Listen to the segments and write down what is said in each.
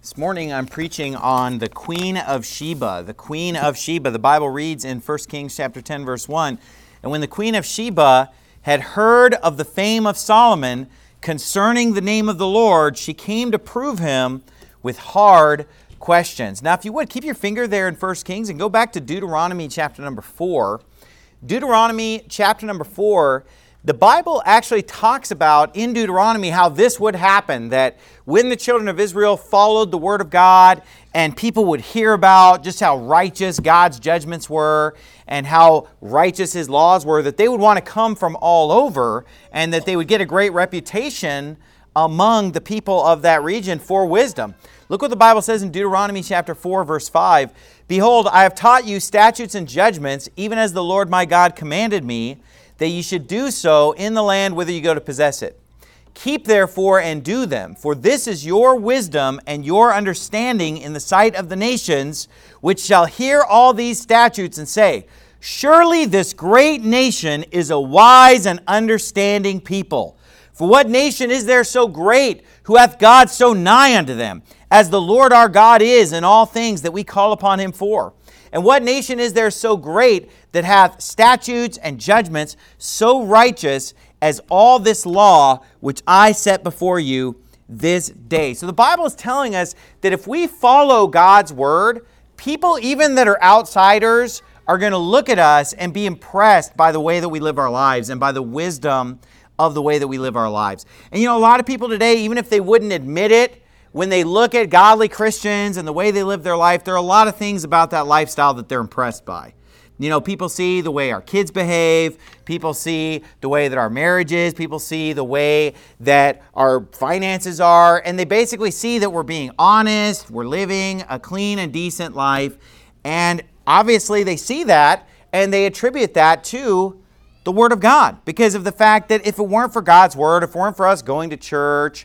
This morning I'm preaching on the Queen of Sheba. The Queen of Sheba. The Bible reads in 1 Kings chapter 10, verse 1, "And when the Queen of Sheba had heard of the fame of Solomon concerning the name of the Lord, she came to prove him with hard questions." Now, if you would, keep your finger there in 1 Kings and go back to Deuteronomy chapter number 4. Deuteronomy chapter number 4, the Bible actually talks about in Deuteronomy how this would happen, that when the children of Israel followed the Word of God and people would hear about just how righteous God's judgments were and how righteous His laws were, that they would want to come from all over and that they would get a great reputation among the people of that region for wisdom. Look what the Bible says in Deuteronomy chapter 4, verse 5. "Behold, I have taught you statutes and judgments, even as the Lord my God commanded me, that ye should do so in the land whither you go to possess it. Keep therefore and do them, for this is your wisdom and your understanding in the sight of the nations, which shall hear all these statutes and say, Surely this great nation is a wise and understanding people. For what nation is there so great, who hath God so nigh unto them, as the Lord our God is in all things that we call upon Him for? And what nation is there so great that hath statutes and judgments so righteous as all this law which I set before you this day?" So the Bible is telling us that if we follow God's word, people even that are outsiders are going to look at us and be impressed by the way that we live our lives and by the wisdom of the way that we live our lives. And a lot of people today, even if they wouldn't admit it, when they look at godly Christians and the way they live their life, there are a lot of things about that lifestyle that they're impressed by. People see the way our kids behave, people see the way that our marriage is, people see the way that our finances are, and they basically see that we're being honest, we're living a clean and decent life, and obviously they see that and they attribute that to the Word of God because of the fact that if it weren't for God's Word, if it weren't for us going to church,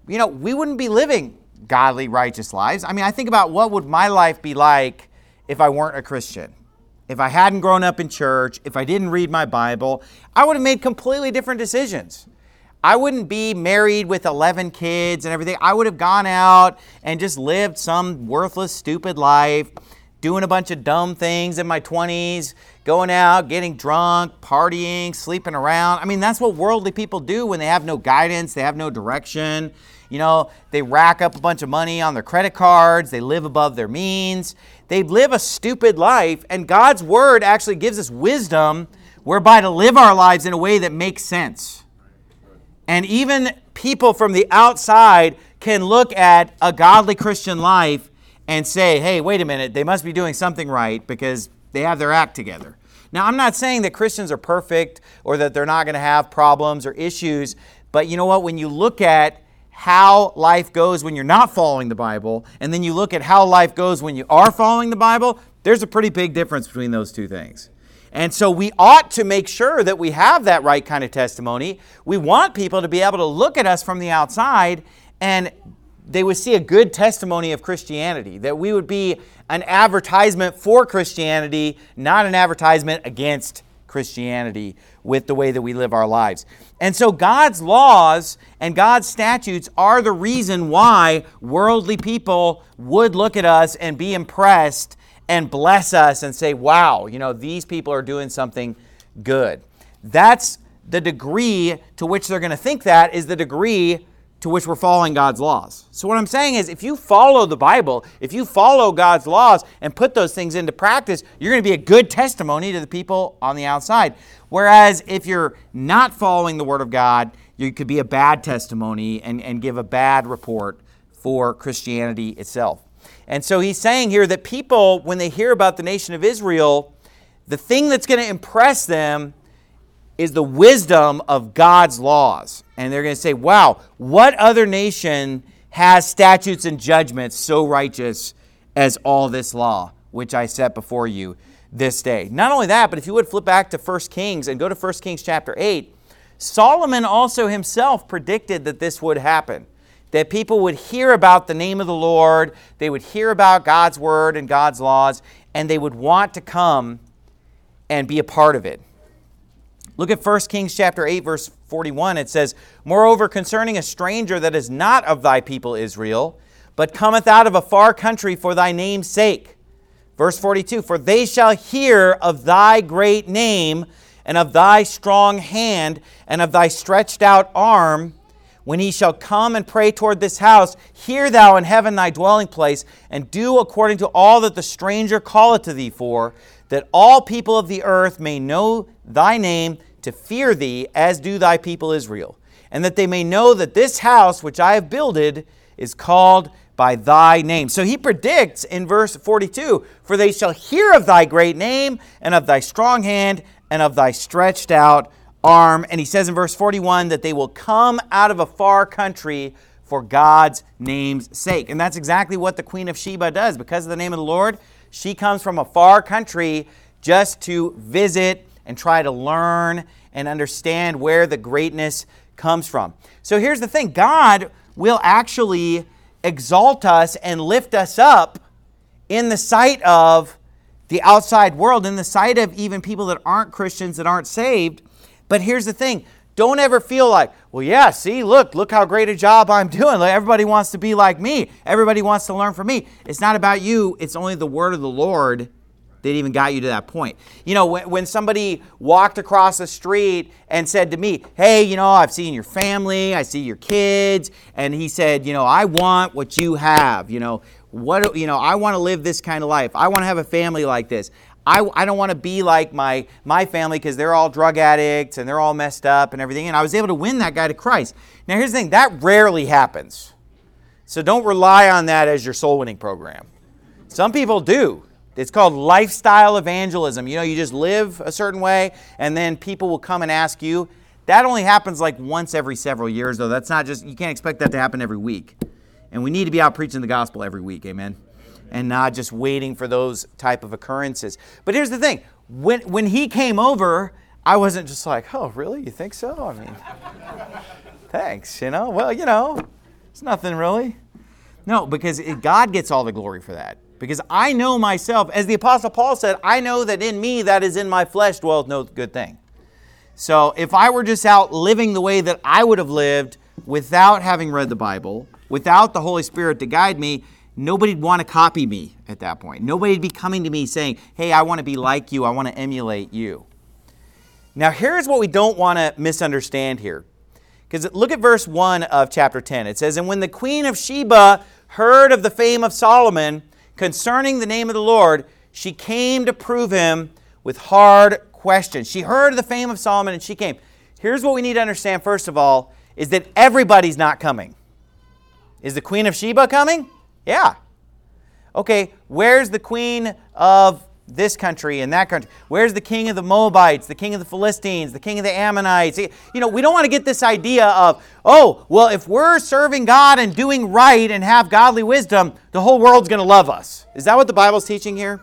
we wouldn't be living godly, righteous lives. I think about what would my life be like if I weren't a Christian. If I hadn't grown up in church, if I didn't read my Bible, I would have made completely different decisions. I wouldn't be married with 11 kids and everything. I would have gone out and just lived some worthless, stupid life, doing a bunch of dumb things in my 20s, going out, getting drunk, partying, sleeping around. That's what worldly people do when they have no guidance, they have no direction. They rack up a bunch of money on their credit cards, they live above their means, they live a stupid life, and God's Word actually gives us wisdom whereby to live our lives in a way that makes sense. And even people from the outside can look at a godly Christian life and say, hey, wait a minute, they must be doing something right because they have their act together. Now, I'm not saying that Christians are perfect or that they're not going to have problems or issues, but you know what? When you look at how life goes when you're not following the Bible, and then you look at how life goes when you are following the Bible, there's a pretty big difference between those two things. And so we ought to make sure that we have that right kind of testimony. We want people to be able to look at us from the outside and they would see a good testimony of Christianity, that we would be an advertisement for Christianity, not an advertisement against Christianity with the way that we live our lives. And so God's laws and God's statutes are the reason why worldly people would look at us and be impressed and bless us and say, wow, these people are doing something good. That's the degree to which they're going to think that is the degree to which we're following God's laws. So what I'm saying is, if you follow the Bible, if you follow God's laws and put those things into practice, you're going to be a good testimony to the people on the outside. Whereas if you're not following the Word of God, you could be a bad testimony and give a bad report for Christianity itself. And so he's saying here that people, when they hear about the nation of Israel, the thing that's going to impress them is the wisdom of God's laws. And they're going to say, wow, what other nation has statutes and judgments so righteous as all this law, which I set before you this day? Not only that, but if you would flip back to 1 Kings and go to 1 Kings chapter 8, Solomon also himself predicted that this would happen, that people would hear about the name of the Lord, they would hear about God's word and God's laws, and they would want to come and be a part of it. Look at 1 Kings chapter 8, verse 41. It says, "Moreover, concerning a stranger that is not of thy people Israel, but cometh out of a far country for thy name's sake. Verse 42, for they shall hear of thy great name, and of thy strong hand, and of thy stretched out arm, when he shall come and pray toward this house. Hear thou in heaven thy dwelling place, and do according to all that the stranger calleth to thee for, that all people of the earth may know thy name, to fear thee, as do thy people Israel. And that they may know that this house which I have builded is called by thy name. So he predicts in verse 42, for they shall hear of thy great name, and of thy strong hand, and of thy stretched out arm. And he says in verse 41 that they will come out of a far country for God's name's sake. And that's exactly what the Queen of Sheba does. Because of the name of the Lord, she comes from a far country just to visit and try to learn and understand where the greatness comes from. So here's the thing. God will actually exalt us and lift us up in the sight of the outside world, in the sight of even people that aren't Christians, that aren't saved. But here's the thing. Don't ever feel like, well, yeah, see, look how great a job I'm doing. Like, everybody wants to be like me. Everybody wants to learn from me. It's not about you. It's only the word of the Lord that even got you to that point. You know, when somebody walked across the street and said to me, hey, you know, I've seen your family, I see your kids, and he said, you know, I want what you have. I want to live this kind of life. I want to have a family like this. I don't want to be like my family because they're all drug addicts and they're all messed up and everything. And I was able to win that guy to Christ. Now, here's the thing. That rarely happens. So don't rely on that as your soul winning program. Some people do. It's called lifestyle evangelism. You just live a certain way and then people will come and ask you. That only happens like once every several years, though. That's not just, you can't expect that to happen every week. And we need to be out preaching the gospel every week. Amen. And not just waiting for those type of occurrences. But here's the thing. When he came over, I wasn't just like, oh, really? You think so? I mean, thanks, Well, it's nothing really. No, because God gets all the glory for that. Because I know myself, as the Apostle Paul said, I know that in me, that is in my flesh, dwelleth no good thing. So if I were just out living the way that I would have lived without having read the Bible, without the Holy Spirit to guide me, nobody'd want to copy me at that point. Nobody'd be coming to me saying, hey, I want to be like you. I want to emulate you. Now, here's what we don't want to misunderstand here. Because look at verse 1 of chapter 10. It says, and when the Queen of Sheba heard of the fame of Solomon concerning the name of the Lord, she came to prove him with hard questions. She heard of the fame of Solomon and she came. Here's what we need to understand, first of all, is that everybody's not coming. Is the Queen of Sheba coming? Yeah. Okay, where's the queen of this country and that country? Where's the king of the Moabites, the king of the Philistines, the king of the Ammonites? We don't want to get this idea of, oh, well, if we're serving God and doing right and have godly wisdom, the whole world's going to love us. Is that what the Bible's teaching here?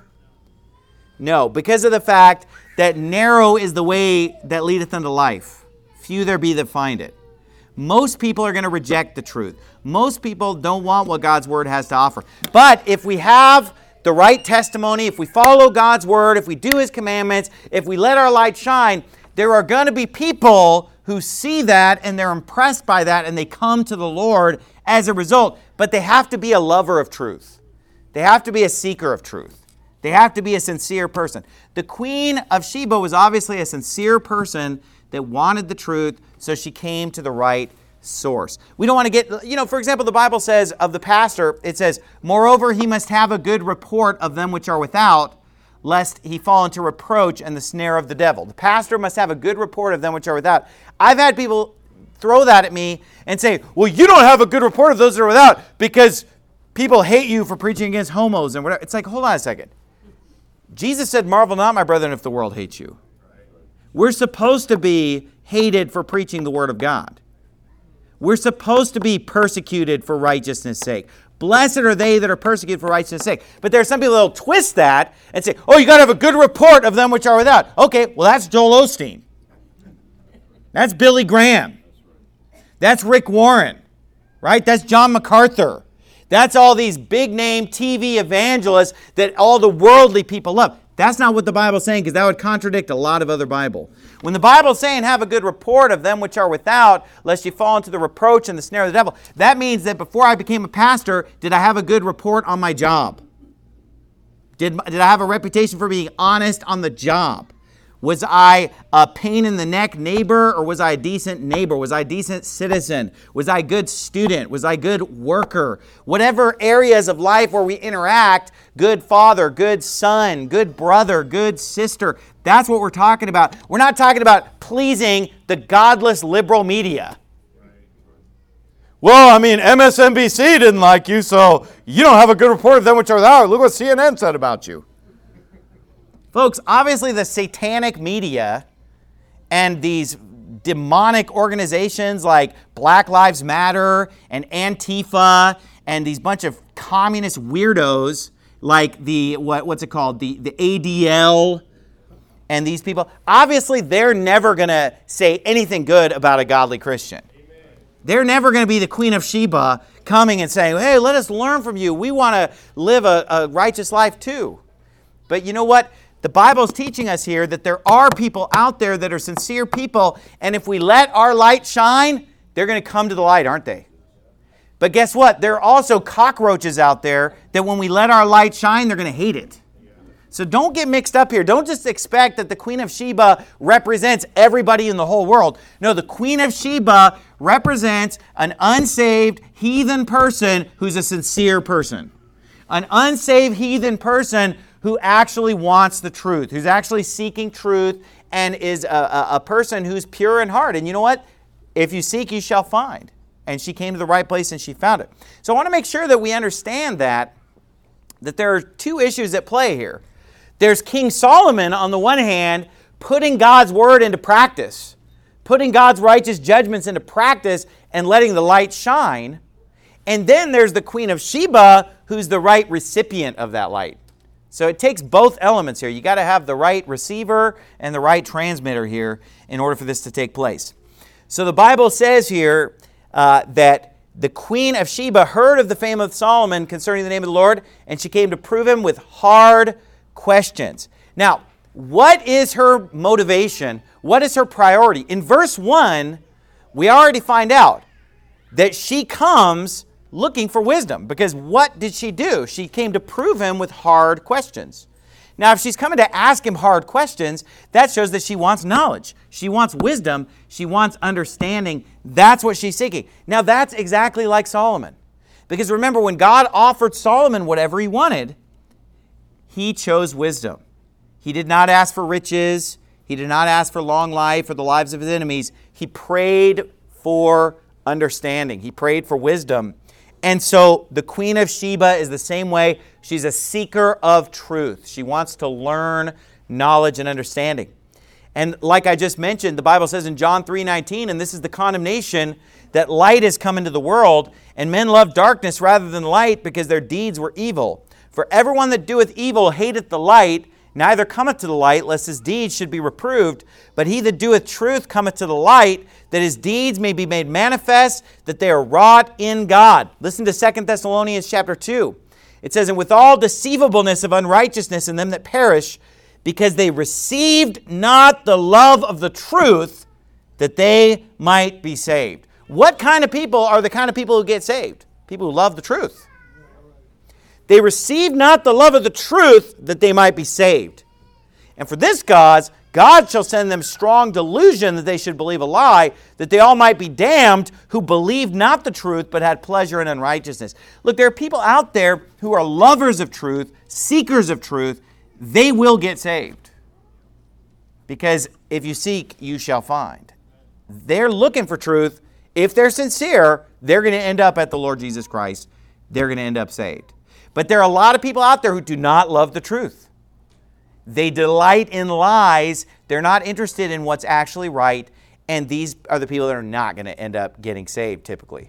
No, because of the fact that narrow is the way that leadeth unto life. Few there be that find it. Most people are going to reject the truth. Most people don't want what God's Word has to offer. But if we have the right testimony, if we follow God's Word, if we do His commandments, if we let our light shine, there are going to be people who see that and they're impressed by that and they come to the Lord as a result. But they have to be a lover of truth. They have to be a seeker of truth. They have to be a sincere person. The Queen of Sheba was obviously a sincere person that wanted the truth, so she came to the right source. We don't want to get, for example, the Bible says of the pastor, it says, moreover, he must have a good report of them which are without, lest he fall into reproach and the snare of the devil. The pastor must have a good report of them which are without. I've had people throw that at me and say, well, you don't have a good report of those that are without because people hate you for preaching against homos and whatever. It's like, hold on a second. Jesus said, marvel not, my brethren, if the world hates you. We're supposed to be hated for preaching the Word of God. We're supposed to be persecuted for righteousness' sake. Blessed are they that are persecuted for righteousness' sake. But there are some people that will twist that and say, oh, you got to have a good report of them which are without. Okay, well, that's Joel Osteen. That's Billy Graham. That's Rick Warren. Right? That's John MacArthur. That's all these big-name TV evangelists that all the worldly people love. That's not what the Bible's saying, because that would contradict a lot of other Bible. When the Bible's saying, have a good report of them which are without, lest you fall into the reproach and the snare of the devil, that means that before I became a pastor, did I have a good report on my job? Did I have a reputation for being honest on the job? Was I a pain in the neck neighbor, or was I a decent neighbor? Was I a decent citizen? Was I a good student? Was I a good worker? Whatever areas of life where we interact, good father, good son, good brother, good sister, that's what we're talking about. We're not talking about pleasing the godless liberal media. Well, I mean, MSNBC didn't like you, so you don't have a good report of them which are without. Look what CNN said about you. Folks, obviously the satanic media and these demonic organizations like Black Lives Matter and Antifa and these bunch of communist weirdos like the, what's it called, the ADL and these people, obviously they're never going to say anything good about a godly Christian. They're never going to be the Queen of Sheba coming and saying, hey, let us learn from you. We want to live a righteous life too. But you know what? The Bible's teaching us here that there are people out there that are sincere people, and if we let our light shine, they're going to come to the light, aren't they? But guess what? There are also cockroaches out there that when we let our light shine, they're going to hate it. So don't get mixed up here. Don't just expect that the Queen of Sheba represents everybody in the whole world. No, the Queen of Sheba represents an unsaved heathen person who's a sincere person. An unsaved heathen person who actually wants the truth, who's actually seeking truth, and is a person who's pure in heart. And you know what? If you seek, you shall find. And she came to the right place and she found it. So I want to make sure that we understand that there are two issues at play here. There's King Solomon, on the one hand, putting God's word into practice, putting God's righteous judgments into practice and letting the light shine. And then there's the Queen of Sheba, who's the right recipient of that light. So it takes both elements here. You got to have the right receiver and the right transmitter here in order for this to take place. So the Bible says here that the Queen of Sheba heard of the fame of Solomon concerning the name of the Lord, and she came to prove him with hard questions. Now, what is her motivation? What is her priority? In verse 1, we already find out that she comes looking for wisdom, because what did she do? She came to prove him with hard questions. Now, if she's coming to ask him hard questions, that shows that she wants knowledge. She wants wisdom. She wants understanding. That's what she's seeking. Now, that's exactly like Solomon. Because remember, when God offered Solomon whatever he wanted, he chose wisdom. He did not ask for riches. He did not ask for long life or the lives of his enemies. He prayed for understanding. He prayed for wisdom. And so the Queen of Sheba is the same way. She's a seeker of truth. She wants to learn knowledge and understanding. And like I just mentioned, the Bible says in John 3:19, and this is the condemnation, that light has come into the world, and men love darkness rather than light, because their deeds were evil. For everyone that doeth evil hateth the light, neither cometh to the light, lest his deeds should be reproved. But he that doeth truth cometh to the light, that his deeds may be made manifest, that they are wrought in God. Listen to 2 Thessalonians chapter 2. It says, and with all deceivableness of unrighteousness in them that perish, because they received not the love of the truth, that they might be saved. What kind of people are the kind of people who get saved? People who love the truth. They received not the love of the truth, that they might be saved. And for this cause, God shall send them strong delusion, that they should believe a lie, that they all might be damned, who believed not the truth, but had pleasure in unrighteousness. Look, there are people out there who are lovers of truth, seekers of truth. They will get saved. Because if you seek, you shall find. They're looking for truth. If they're sincere, they're going to end up at the Lord Jesus Christ. They're going to end up saved. But there are a lot of people out there who do not love the truth. They delight in lies. They're not interested in what's actually right. And these are the people that are not going to end up getting saved typically.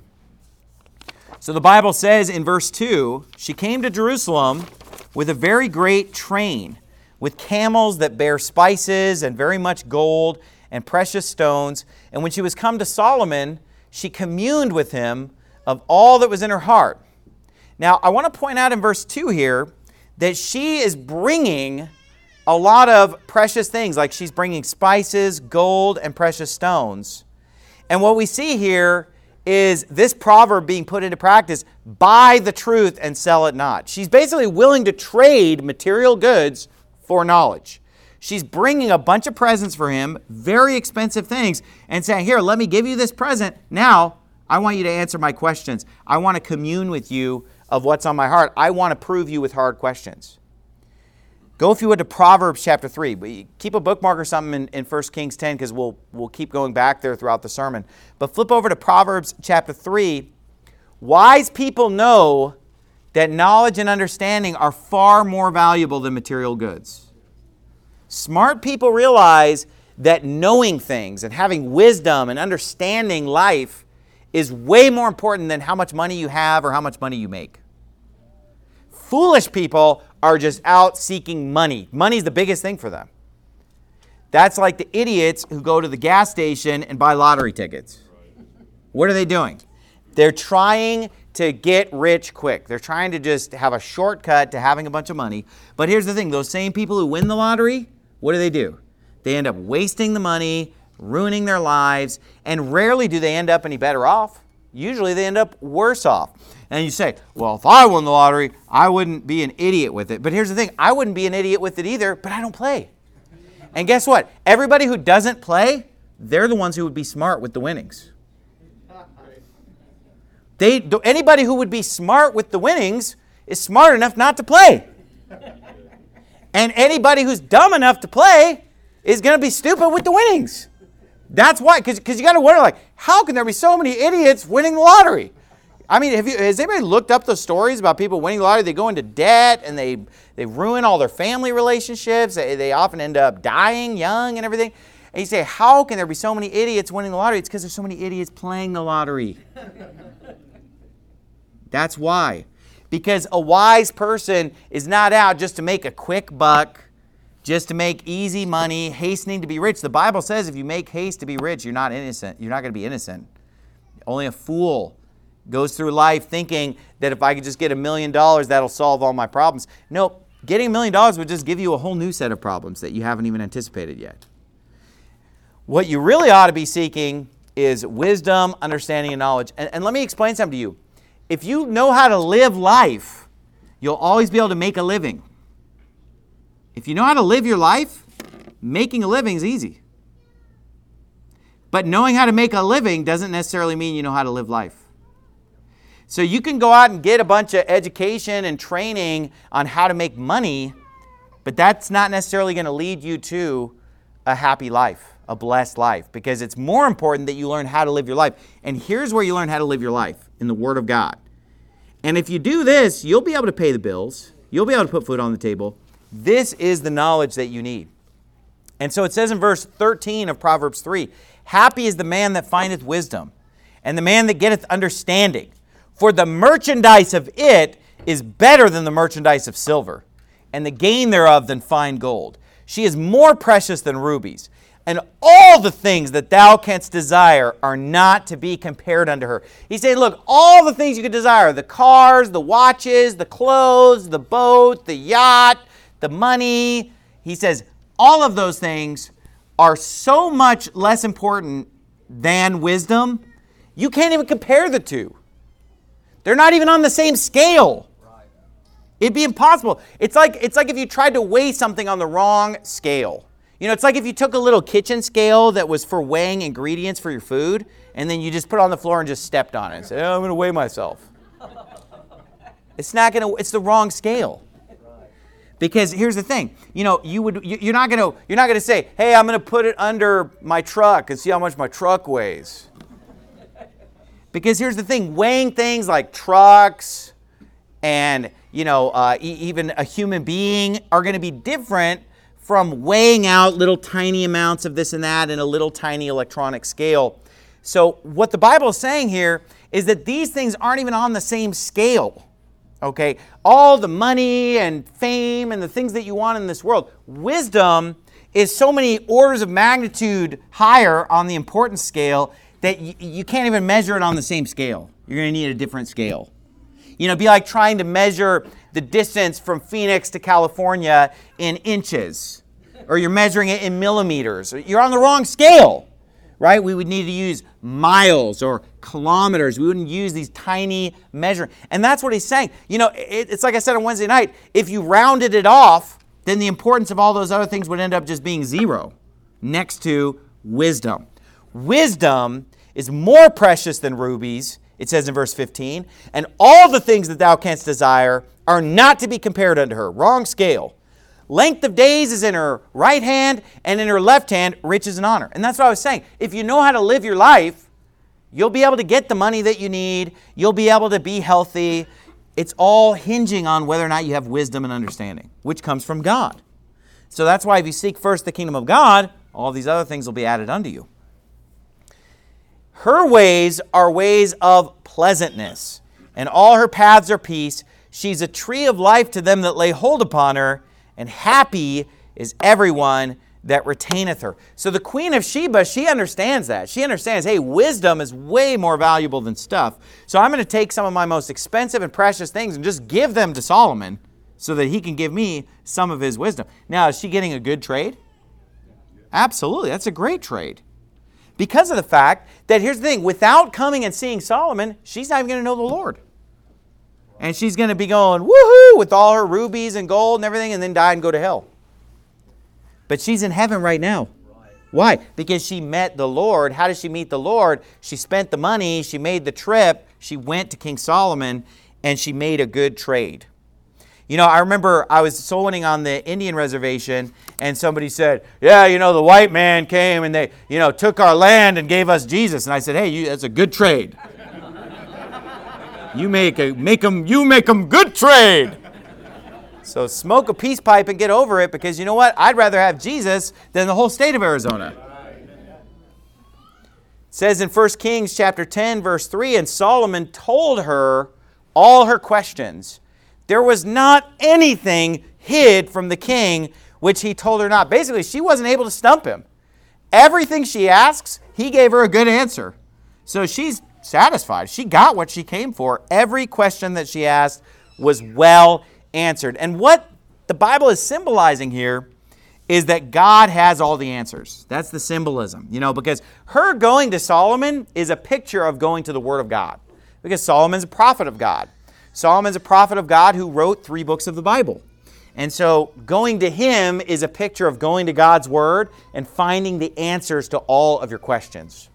So the Bible says in verse 2, she came to Jerusalem with a very great train, with camels that bear spices and very much gold and precious stones. And when she was come to Solomon, she communed with him of all that was in her heart. Now, I want to point out in verse 2 here that she is bringing a lot of precious things, like she's bringing spices, gold, and precious stones. And what we see here is this proverb being put into practice: buy the truth and sell it not. She's basically willing to trade material goods for knowledge. She's bringing a bunch of presents for him, very expensive things, and saying, here, let me give you this present. Now, I want you to answer my questions. I want to commune with you of what's on my heart. I want to prove you with hard questions. Go, if you would, to Proverbs chapter 3. But keep a bookmark or something in 1 Kings 10, because we'll keep going back there throughout the sermon. But flip over to Proverbs chapter 3. Wise people know that knowledge and understanding are far more valuable than material goods. Smart people realize that knowing things and having wisdom and understanding life is way more important than how much money you have or how much money you make. Foolish people are just out seeking money. Money's the biggest thing for them. That's like the idiots who go to the gas station and buy lottery tickets. What are they doing? They're trying to get rich quick. They're trying to just have a shortcut to having a bunch of money. But here's the thing. Those same people who win the lottery, what do? They end up wasting the money, ruining their lives, and rarely do they end up any better off. Usually they end up worse off. And you say, well, if I won the lottery, I wouldn't be an idiot with it. But here's the thing. I wouldn't be an idiot with it either, but I don't play. And guess what? Everybody who doesn't play, they're the ones who would be smart with the winnings. Anybody who would be smart with the winnings is smart enough not to play. And anybody who's dumb enough to play is going to be stupid with the winnings. That's why, because you got to wonder, like, how can there be so many idiots winning the lottery? I mean, has anybody looked up the stories about people winning the lottery? They go into debt and they ruin all their family relationships. They often end up dying young and everything. And you say, how can there be so many idiots winning the lottery? It's because there's so many idiots playing the lottery. That's why. Because a wise person is not out just to make a quick buck, just to make easy money, hastening to be rich. The Bible says if you make haste to be rich, you're not innocent. You're not going to be innocent. Only a fool goes through life thinking that if I could just get $1 million, that'll solve all my problems. No, getting $1 million would just give you a whole new set of problems that you haven't even anticipated yet. What you really ought to be seeking is wisdom, understanding, and knowledge. And let me explain something to you. If you know how to live life, you'll always be able to make a living. If you know how to live your life, making a living is easy. But knowing how to make a living doesn't necessarily mean you know how to live life. So you can go out and get a bunch of education and training on how to make money, but that's not necessarily going to lead you to a happy life, a blessed life, because it's more important that you learn how to live your life. And here's where you learn how to live your life, in the Word of God. And if you do this, you'll be able to pay the bills. You'll be able to put food on the table. This is the knowledge that you need. And so it says in verse 13 of Proverbs 3, happy is the man that findeth wisdom, and the man that getteth understanding. For the merchandise of it is better than the merchandise of silver, and the gain thereof than fine gold. She is more precious than rubies, and all the things that thou canst desire are not to be compared unto her. He's saying, look, all the things you could desire, the cars, the watches, the clothes, the boat, the yacht, the money. He says, all of those things are so much less important than wisdom, you can't even compare the two. They're not even on the same scale. It'd be impossible. It's like if you tried to weigh something on the wrong scale. You know, it's like if you took a little kitchen scale that was for weighing ingredients for your food, and then you just put it on the floor and just stepped on it and said, I'm going to weigh myself. It's the wrong scale. Because here's the thing, you know, you're not going to say, hey, I'm going to put it under my truck and see how much my truck weighs. Because here's the thing, weighing things like trucks and, even a human being are going to be different from weighing out little tiny amounts of this and that in a little tiny electronic scale. So what the Bible is saying here is that these things aren't even on the same scale. Okay, all the money and fame and the things that you want in this world. Wisdom is so many orders of magnitude higher on the importance scale that you can't even measure it on the same scale. You're going to need a different scale. It'd be like trying to measure the distance from Phoenix to California in inches, or you're measuring it in millimeters. You're on the wrong scale, right? We would need to use miles or kilometers. We wouldn't use these tiny measuring. And that's what he's saying. It's like I said on Wednesday night, if you rounded it off, then the importance of all those other things would end up just being zero next to wisdom. Wisdom is more precious than rubies, it says in verse 15, and all the things that thou canst desire are not to be compared unto her. Wrong scale. Length of days is in her right hand, and in her left hand, riches and honor. And that's what I was saying. If you know how to live your life, you'll be able to get the money that you need. You'll be able to be healthy. It's all hinging on whether or not you have wisdom and understanding, which comes from God. So that's why if you seek first the kingdom of God, all these other things will be added unto you. Her ways are ways of pleasantness, and all her paths are peace. She's a tree of life to them that lay hold upon her, and happy is everyone that retaineth her. So the Queen of Sheba, she understands that. She understands, hey, wisdom is way more valuable than stuff. So I'm going to take some of my most expensive and precious things and just give them to Solomon so that he can give me some of his wisdom. Now, is she getting a good trade? Absolutely. That's a great trade. Because of the fact that, here's the thing, without coming and seeing Solomon, she's not even going to know the Lord. And she's going to be going, woohoo, with all her rubies and gold and everything, and then die and go to hell. But she's in heaven right now. Why? Because she met the Lord. How did she meet the Lord? She spent the money, she made the trip, she went to King Solomon, and she made a good trade. I remember I was soul winning on the Indian reservation, and somebody said, yeah, the white man came and they, took our land and gave us Jesus. And I said, hey, that's a good trade. You make them good trade. So smoke a peace pipe and get over it, because you know what? I'd rather have Jesus than the whole state of Arizona. It says in 1 Kings chapter 10, verse 3, and Solomon told her all her questions. There was not anything hid from the king which he told her not. Basically, she wasn't able to stump him. Everything she asks, he gave her a good answer. So she's satisfied. She got what she came for. Every question that she asked was well answered. And what the Bible is symbolizing here is that God has all the answers. That's the symbolism, because her going to Solomon is a picture of going to the Word of God, because Solomon's a prophet of God. Solomon's a prophet of God who wrote 3 books of the Bible. And so going to him is a picture of going to God's Word and finding the answers to all of your questions.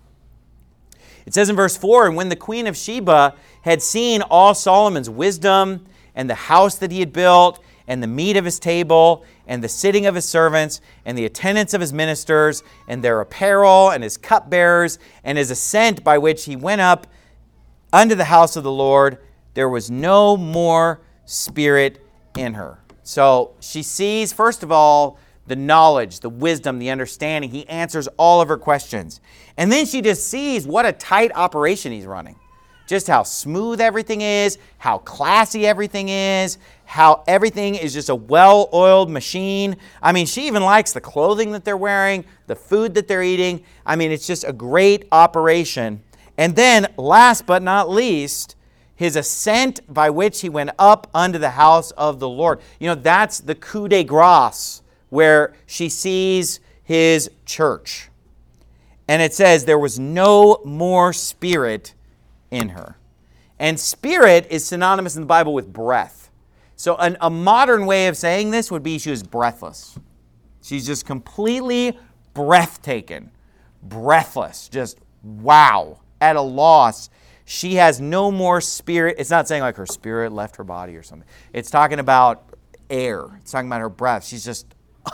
It says in verse 4, and when the Queen of Sheba had seen all Solomon's wisdom and the house that he had built and the meat of his table and the sitting of his servants and the attendance of his ministers and their apparel and his cupbearers and his ascent by which he went up unto the house of the Lord, there was no more spirit in her. So she sees, first of all, the knowledge, the wisdom, the understanding. He answers all of her questions. And then she just sees what a tight operation he's running. Just how smooth everything is, how classy everything is, how everything is just a well-oiled machine. She even likes the clothing that they're wearing, the food that they're eating. It's just a great operation. And then, last but not least, his ascent by which he went up unto the house of the Lord. That's the coup de grace, where she sees his church. And it says there was no more spirit in her. And spirit is synonymous in the Bible with breath. So a modern way of saying this would be she was breathless. She's just completely breathtaking, breathless, just wow, at a loss. She has no more spirit. It's not saying like her spirit left her body or something. It's talking about air. It's talking about her breath. She's just,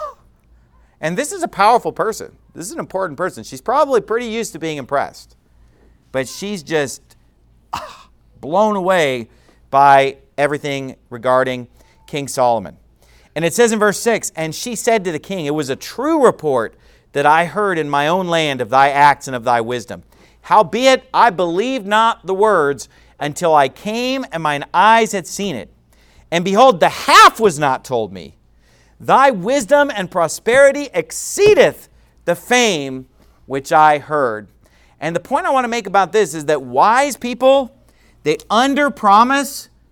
and this is a powerful person. This is an important person. She's probably pretty used to being impressed. But she's just blown away by everything regarding King Solomon. And it says in verse 6, and she said to the king, it was a true report that I heard in my own land of thy acts and of thy wisdom. Howbeit, I believed not the words until I came and mine eyes had seen it. And behold, the half was not told me. Thy wisdom and prosperity exceedeth the fame which I heard. And the point I want to make about this is that wise people, they under-promise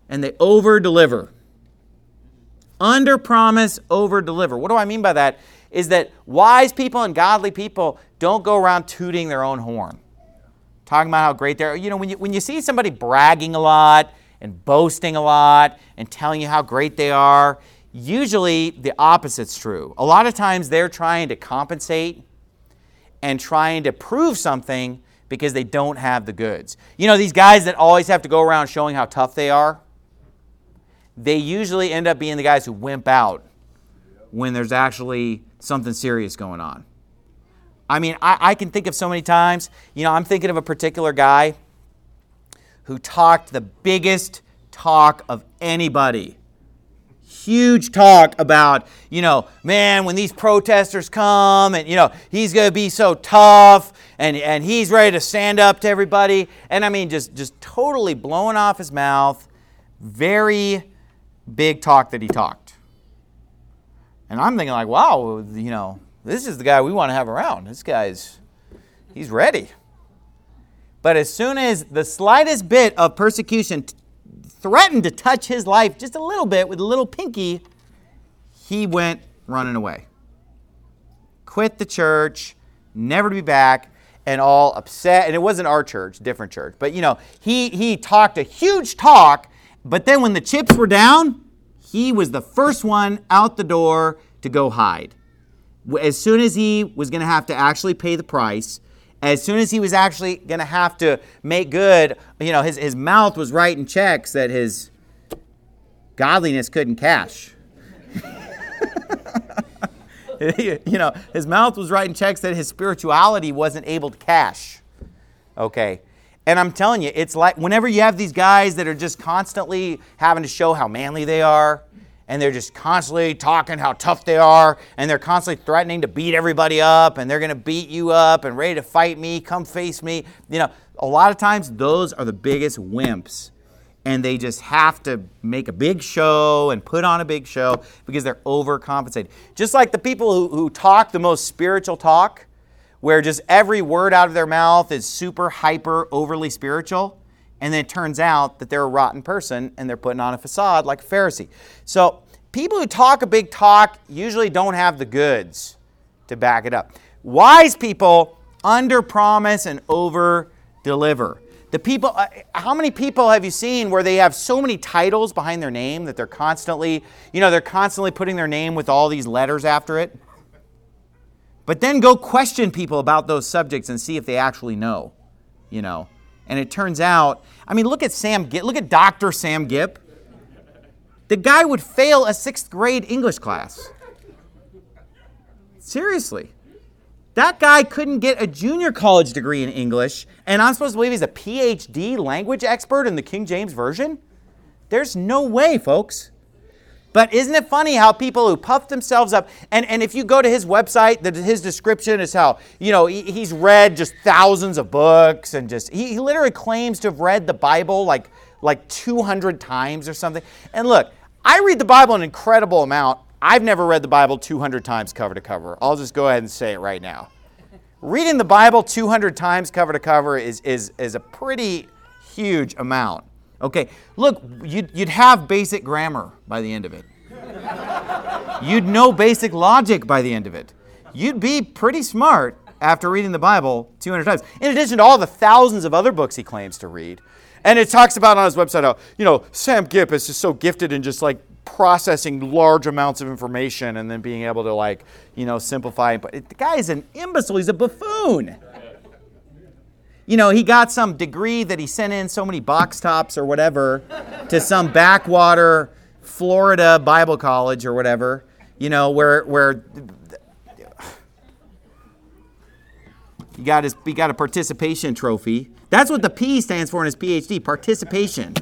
and they over-deliver. Under-promise, over-deliver. What do I mean by that? Is that wise people and godly people don't go around tooting their own horn, talking about how great they are. You know, when you see somebody bragging a lot and boasting a lot and telling you how great they are, usually the opposite's true. A lot of times they're trying to compensate and trying to prove something because they don't have the goods. You know, these guys that always have to go around showing how tough they are, they usually end up being the guys who wimp out when there's actually something serious going on. I mean, I can think of so many times, you know, I'm thinking of a particular guy who talked the biggest talk of anybody. Huge talk about, you know, man, when these protesters come and, you know, he's going to be so tough and he's ready to stand up to everybody. And I mean, just totally blowing off his mouth. Very big talk that he talked. And I'm thinking like, wow, you know, this is the guy we want to have around. This guy's, he's ready. But as soon as the slightest bit of persecution threatened to touch his life just a little bit with a little pinky, he went running away. Quit the church, never to be back, and all upset. And it wasn't our church, different church. But, you know, he talked a huge talk, but then when the chips were down, he was the first one out the door to go hide. As soon as he was going to have to actually pay the price, as soon as he was actually going to have to make good, you know, his mouth was writing checks that his godliness couldn't cash. You know, his mouth was writing checks that his spirituality wasn't able to cash. Okay. And I'm telling you, it's like whenever you have these guys that are just constantly having to show how manly they are, and they're just constantly talking how tough they are, and they're constantly threatening to beat everybody up, and they're going to beat you up and ready to fight me, come face me. You know, a lot of times those are the biggest wimps, and they just have to make a big show and put on a big show because they're overcompensating. Just like the people who talk the most spiritual talk, where just every word out of their mouth is super, hyper, overly spiritual, and then it turns out that they're a rotten person and they're putting on a facade like a Pharisee. So people who talk a big talk usually don't have the goods to back it up. Wise people under-promise and over-deliver. The people, how many people have you seen where they have so many titles behind their name that they're constantly putting their name with all these letters after it? But then go question people about those subjects and see if they actually know, you know. And it turns out, I mean, look at Sam Gipp. Look at Dr. Sam Gipp. The guy would fail a 6th grade English class. Seriously. That guy couldn't get a junior college degree in English, and I'm supposed to believe he's a PhD language expert in the King James Version? There's no way, folks. But isn't it funny how people who puff themselves up, and if you go to his website, his description is how, you know, he's read just thousands of books and just, he literally claims to have read the Bible like 200 times or something. And look, I read the Bible an incredible amount. I've never read the Bible 200 times cover to cover. I'll just go ahead and say it right now. Reading the Bible 200 times cover to cover is a pretty huge amount. Okay, look, you'd have basic grammar by the end of it. You'd know basic logic by the end of it. You'd be pretty smart after reading the Bible 200 times. In addition to all the thousands of other books he claims to read. And it talks about on his website how, you know, Sam Gipp is just so gifted in just like processing large amounts of information and then being able to like, you know, simplify. But the guy is an imbecile. He's a buffoon. You know, he got some degree that he sent in so many box tops or whatever to some backwater Florida Bible college or whatever, you know, where he got a participation trophy. That's what the P stands for in his PhD, participation.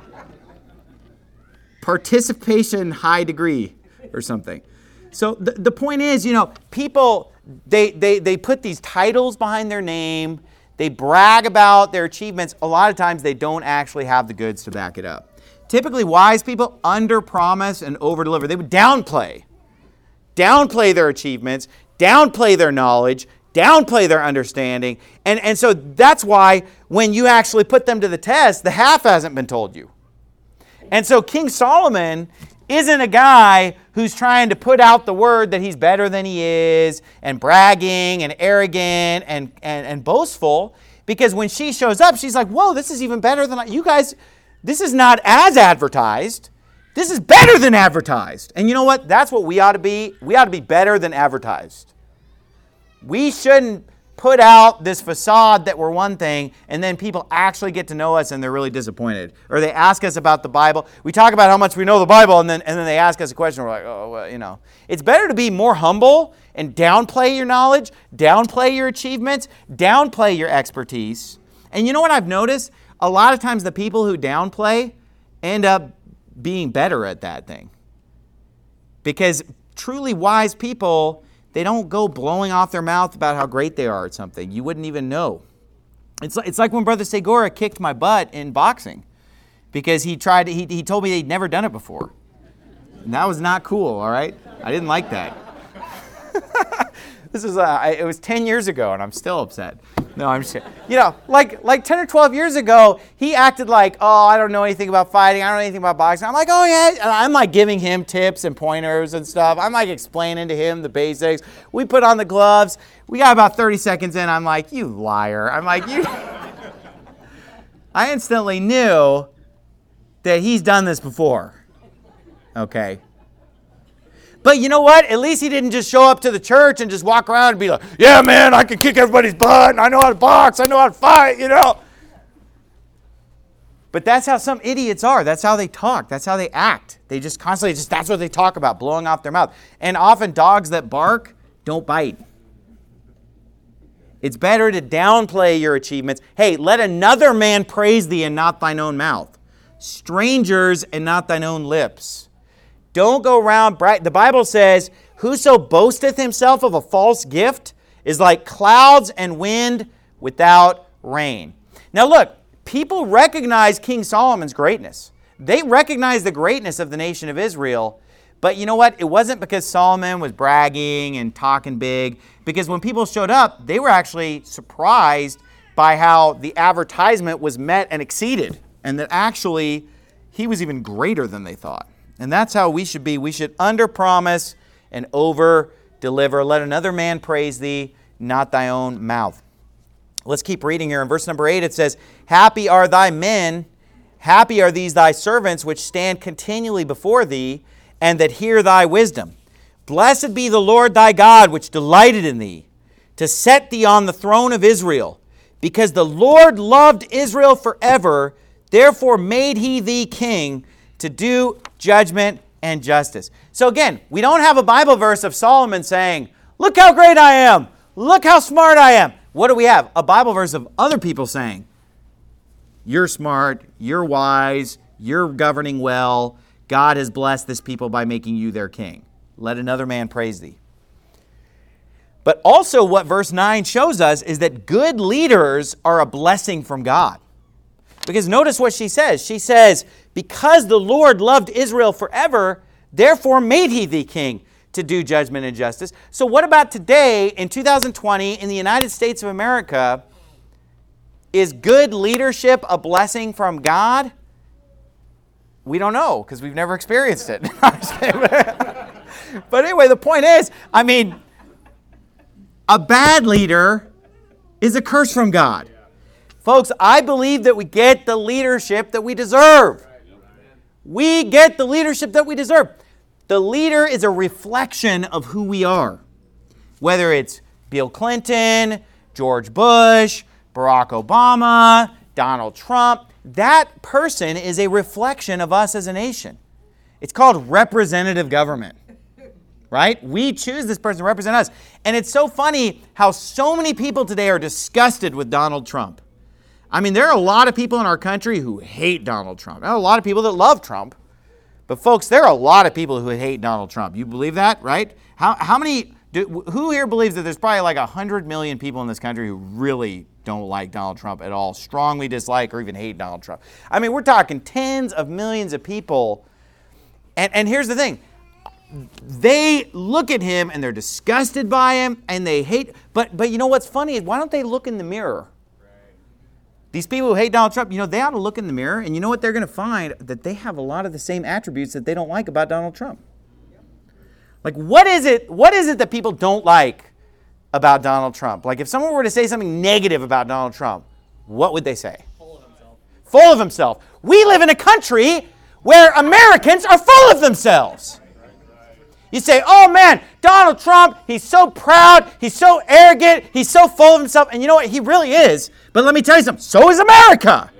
Participation high degree or something. So the point is, you know, people, they put these titles behind their name. They brag about their achievements. A lot of times they don't actually have the goods to back it up. Typically, wise people under-promise and over-deliver. They would downplay their achievements, downplay their knowledge, downplay their understanding. And so that's why when you actually put them to the test, the half hasn't been told you. And so King Solomon isn't a guy who's trying to put out the word that he's better than he is and bragging and arrogant and boastful, because when she shows up, she's like, whoa, this is even better than you guys. This is not as advertised. This is better than advertised. And you know what? That's what we ought to be. We ought to be better than advertised. We shouldn't put out this facade that we're one thing, and then people actually get to know us and they're really disappointed. Or they ask us about the Bible. We talk about how much we know the Bible, and then they ask us a question. We're like, oh, well, you know. It's better to be more humble and downplay your knowledge, downplay your achievements, downplay your expertise. And you know what I've noticed? A lot of times the people who downplay end up being better at that thing. Because truly wise people, they don't go blowing off their mouth about how great they are at something. You wouldn't even know. It's like when Brother Segura kicked my butt in boxing because he told me he'd never done it before. And that was not cool, all right? I didn't like that. It was 10 years ago, and I'm still upset. No, I'm just kidding. You know, like 10 or 12 years ago, he acted like, oh, I don't know anything about fighting. I don't know anything about boxing. I'm like, oh, yeah. And I'm like giving him tips and pointers and stuff. I'm like explaining to him the basics. We put on the gloves. We got about 30 seconds in. I'm like, you liar. I'm like, you. I instantly knew that he's done this before. Okay. But you know what? At least he didn't just show up to the church and just walk around and be like, yeah, man, I can kick everybody's butt, and I know how to box, I know how to fight, you know. But that's how some idiots are. That's how they talk. That's how they act. They just constantly, that's what they talk about, blowing off their mouth. And often dogs that bark don't bite. It's better to downplay your achievements. Hey, let another man praise thee and not thine own mouth. Strangers and not thine own lips. Don't go around brag. The Bible says, whoso boasteth himself of a false gift is like clouds and wind without rain. Now look, people recognize King Solomon's greatness. They recognize the greatness of the nation of Israel. But you know what? It wasn't because Solomon was bragging and talking big. Because when people showed up, they were actually surprised by how the advertisement was met and exceeded. And that actually he was even greater than they thought. And that's how we should be. We should under-promise and over-deliver. Let another man praise thee, not thy own mouth. Let's keep reading here. In verse number 8 it says, happy are thy men, happy are these thy servants, which stand continually before thee, and that hear thy wisdom. Blessed be the Lord thy God, which delighted in thee, to set thee on the throne of Israel. Because the Lord loved Israel forever, therefore made he thee king, to do judgment and justice. So again, we don't have a Bible verse of Solomon saying, look how great I am. Look how smart I am. What do we have? A Bible verse of other people saying, you're smart, you're wise, you're governing well. God has blessed this people by making you their king. Let another man praise thee. But also what verse 9 shows us is that good leaders are a blessing from God. Because notice what she says. She says, because the Lord loved Israel forever, therefore made he thee king to do judgment and justice. So what about today in 2020 in the United States of America? Is good leadership a blessing from God? We don't know because we've never experienced it. But anyway, the point is, a bad leader is a curse from God. Folks, I believe that we get the leadership that we deserve. We get the leadership that we deserve. The leader is a reflection of who we are. Whether it's Bill Clinton, George Bush, Barack Obama, Donald Trump, that person is a reflection of us as a nation. It's called representative government. Right? We choose this person to represent us. And it's so funny how so many people today are disgusted with Donald Trump. There are a lot of people in our country who hate Donald Trump. There are a lot of people that love Trump. But folks, there are a lot of people who hate Donald Trump. You believe that, right? How many, who here believes that there's probably like 100 million people in this country who really don't like Donald Trump at all, strongly dislike or even hate Donald Trump? We're talking tens of millions of people. And here's the thing. They look at him and they're disgusted by him and they hate. But you know what's funny is why don't they look in the mirror? These people who hate Donald Trump, they ought to look in the mirror, and you know what they're going to find? That they have a lot of the same attributes that they don't like about Donald Trump. Like, what is it that people don't like about Donald Trump? Like, if someone were to say something negative about Donald Trump, what would they say? Full of himself. Full of himself. We live in a country where Americans are full of themselves. You say, oh man, Donald Trump, he's so proud, he's so arrogant, he's so full of himself. And you know what? He really is. But let me tell you something. So is America.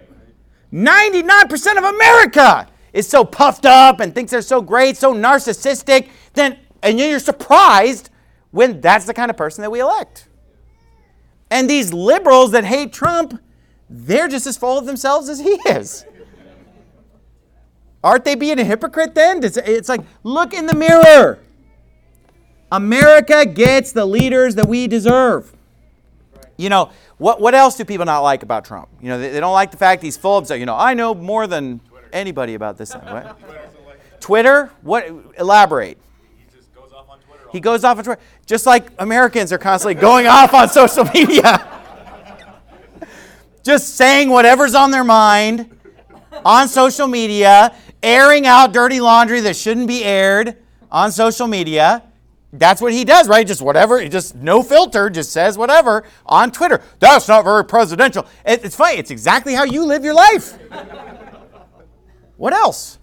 99% of America is so puffed up and thinks they're so great, so narcissistic. And you're surprised when that's the kind of person that we elect. And these liberals that hate Trump, they're just as full of themselves as he is. Aren't they being a hypocrite then? It's like, look in the mirror. America gets the leaders that we deserve. What else do people not like about Trump? They don't like the fact he's full of himself. I know more than anybody about this thing. What? Twitter? What? Elaborate. He just goes off on Twitter. He goes off on Twitter. Just like Americans are constantly going off on social media. Just saying whatever's on their mind on social media, airing out dirty laundry that shouldn't be aired on social media. That's what he does, right? Just whatever, just no filter, just says whatever on Twitter. That's not very presidential. It's funny. It's exactly how you live your life. What else?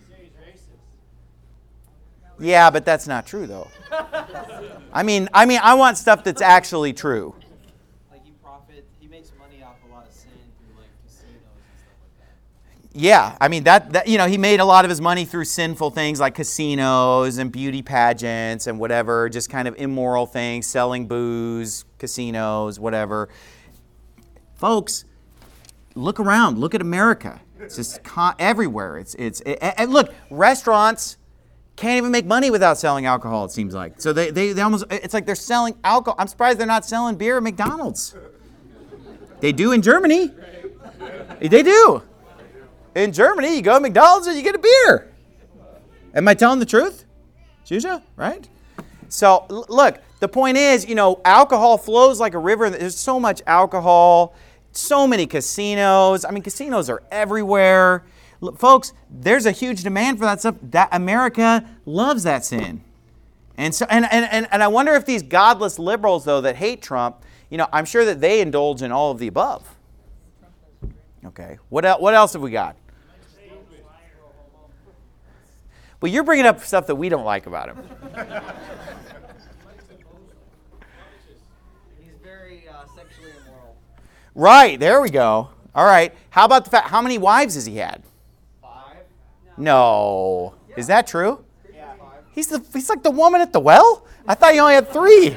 Yeah, but that's not true, though. I mean, I want stuff that's actually true. He makes money off a lot of sin through like casinos and stuff like that. Yeah, I mean that he made a lot of his money through sinful things like casinos and beauty pageants and whatever, just kind of immoral things, selling booze, casinos, whatever. Folks, look around, look at America. It's just everywhere. And look, restaurants can't even make money without selling alcohol, it seems like. So they almost, it's like they're selling alcohol. I'm surprised they're not selling beer at McDonald's. They do in Germany. They do. In Germany, you go to McDonald's and you get a beer. Am I telling the truth? Juja, right? So, look, the point is, alcohol flows like a river. There's so much alcohol, so many casinos. I mean, casinos are everywhere. Look, folks, there's a huge demand for that stuff. That America loves that sin. And so, and I wonder if these godless liberals, though, that hate Trump, I'm sure that they indulge in all of the above. Okay, what else have we got? Well, you're bringing up stuff that we don't like about him. He's very sexually immoral. Right, there we go. All right, how about the fact, how many wives has he had? 5? No. Is that true? Yeah, 5. He's like the woman at the well? I thought he only had 3.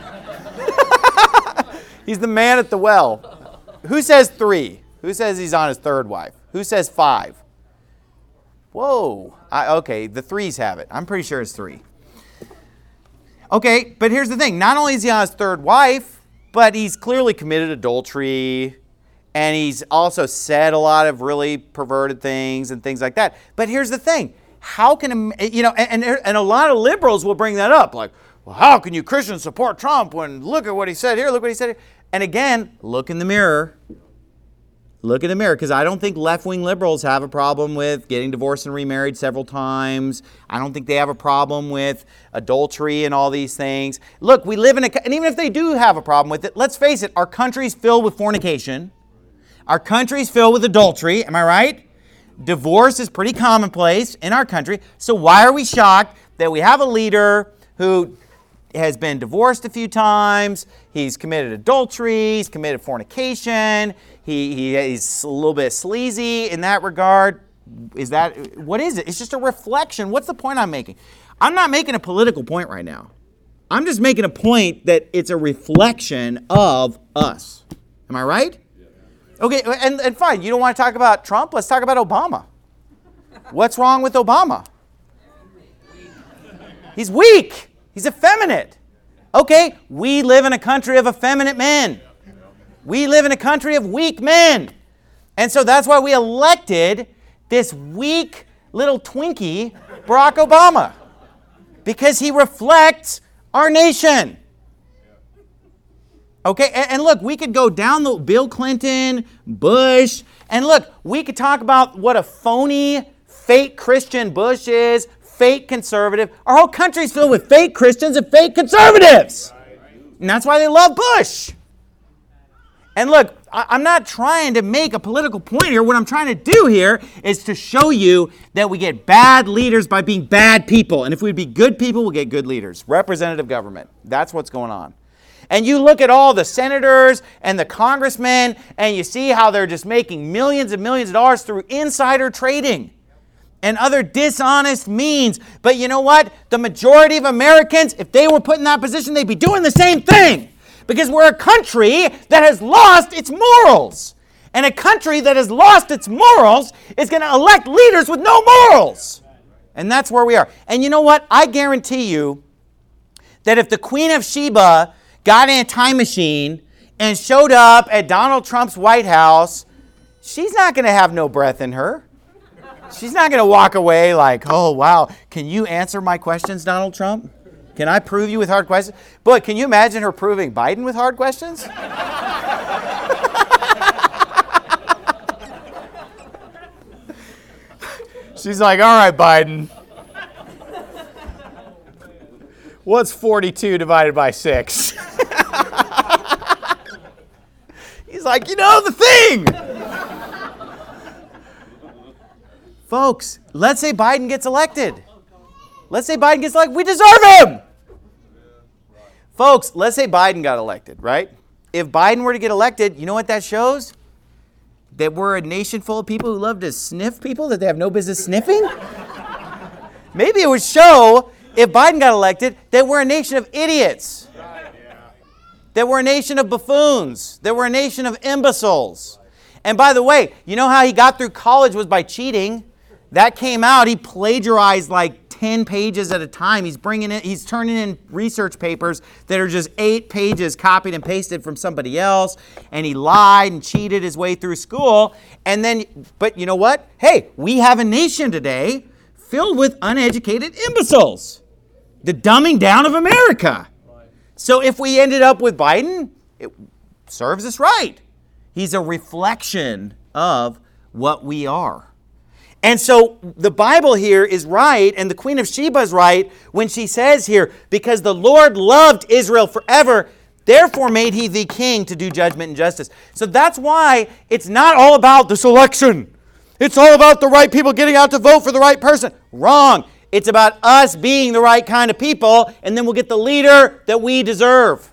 He's the man at the well. Who says 3? Who says he's on his 3rd wife? Who says 5? Whoa. Okay, the 3s have it. I'm pretty sure it's 3. Okay, but here's the thing. Not only is he on his 3rd wife, but he's clearly committed adultery, and he's also said a lot of really perverted things and things like that. But here's the thing. How can, and a lot of liberals will bring that up. Like, well, how can you Christians support Trump when look at what he said here, look what he said here. And again, look in the mirror. Look in the mirror, because I don't think left-wing liberals have a problem with getting divorced and remarried several times. I don't think they have a problem with adultery and all these things. Look, we live in and even if they do have a problem with it, let's face it, our country's filled with fornication. Our country's filled with adultery, am I right? Divorce is pretty commonplace in our country. So why are we shocked that we have a leader who has been divorced a few times, he's committed adultery, he's committed fornication, he's a little bit sleazy in that regard? What is it? It's just a reflection. What's the point I'm making? I'm not making a political point right now. I'm just making a point that it's a reflection of us. Am I right? Okay, and fine, you don't want to talk about Trump? Let's talk about Obama. What's wrong with Obama? He's weak. He's effeminate. Okay, we live in a country of effeminate men. We live in a country of weak men. And so that's why we elected this weak little Twinkie, Barack Obama. Because he reflects our nation. Okay, and look, we could go down the Bill Clinton, Bush, and look, we could talk about what a phony, fake Christian Bush is, fake conservative. Our whole country's filled with fake Christians and fake conservatives. And that's why they love Bush. And look, I'm not trying to make a political point here. What I'm trying to do here is to show you that we get bad leaders by being bad people. And if we'd be good people, we'll get good leaders. Representative government. That's what's going on. And you look at all the senators and the congressmen, and you see how they're just making millions and millions of dollars through insider trading and other dishonest means. But you know what? The majority of Americans, if they were put in that position, they'd be doing the same thing. Because we're a country that has lost its morals. And a country that has lost its morals is going to elect leaders with no morals. And that's where we are. And you know what? I guarantee you that if the Queen of Sheba got in a time machine and showed up at Donald Trump's White House, she's not going to have no breath in her. She's not going to walk away like, oh, wow, can you answer my questions, Donald Trump? Can I prove you with hard questions? But can you imagine her proving Biden with hard questions? She's like, all right, Biden. What's 42 divided by 6? He's like, you know the thing. Folks, let's say Biden gets elected. Let's say Biden gets elected. We deserve him. Folks, let's say Biden got elected, right? If Biden were to get elected, you know what that shows? That we're a nation full of people who love to sniff people that they have no business sniffing? Maybe it would show, if Biden got elected, that we're a nation of idiots. That we're a nation of buffoons. That we're a nation of imbeciles. And by the way, you know how he got through college was by cheating. That came out. He plagiarized like 10 pages at a time. He's turning in research papers that are just 8 pages copied and pasted from somebody else. And he lied and cheated his way through school. But you know what? Hey, we have a nation today filled with uneducated imbeciles. The dumbing down of America. So if we ended up with Biden, it serves us right. He's a reflection of what we are. And so the Bible here is right, and the Queen of Sheba is right when she says here, because the Lord loved Israel forever, therefore made he thee king to do judgment and justice. So that's why it's not all about this election. It's all about the right people getting out to vote for the right person. Wrong. It's about us being the right kind of people, and then we'll get the leader that we deserve.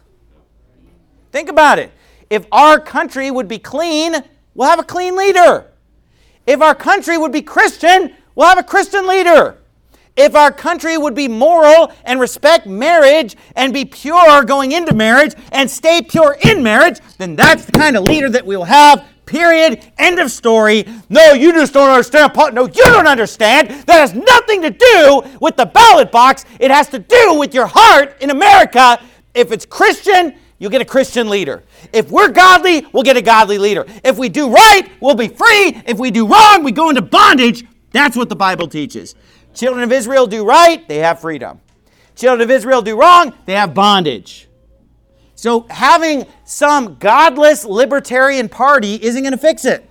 Think about it. If our country would be clean, we'll have a clean leader. If our country would be Christian, we'll have a Christian leader. If our country would be moral and respect marriage and be pure going into marriage and stay pure in marriage, then that's the kind of leader that we'll have. Period. End of story. No, you just don't understand. No, you don't understand. That has nothing to do with the ballot box. It has to do with your heart in America. If it's Christian, you'll get a Christian leader. If we're godly, we'll get a godly leader. If we do right, we'll be free. If we do wrong, we go into bondage. That's what the Bible teaches. Children of Israel do right, they have freedom. Children of Israel do wrong, they have bondage. So having some godless libertarian party isn't going to fix it.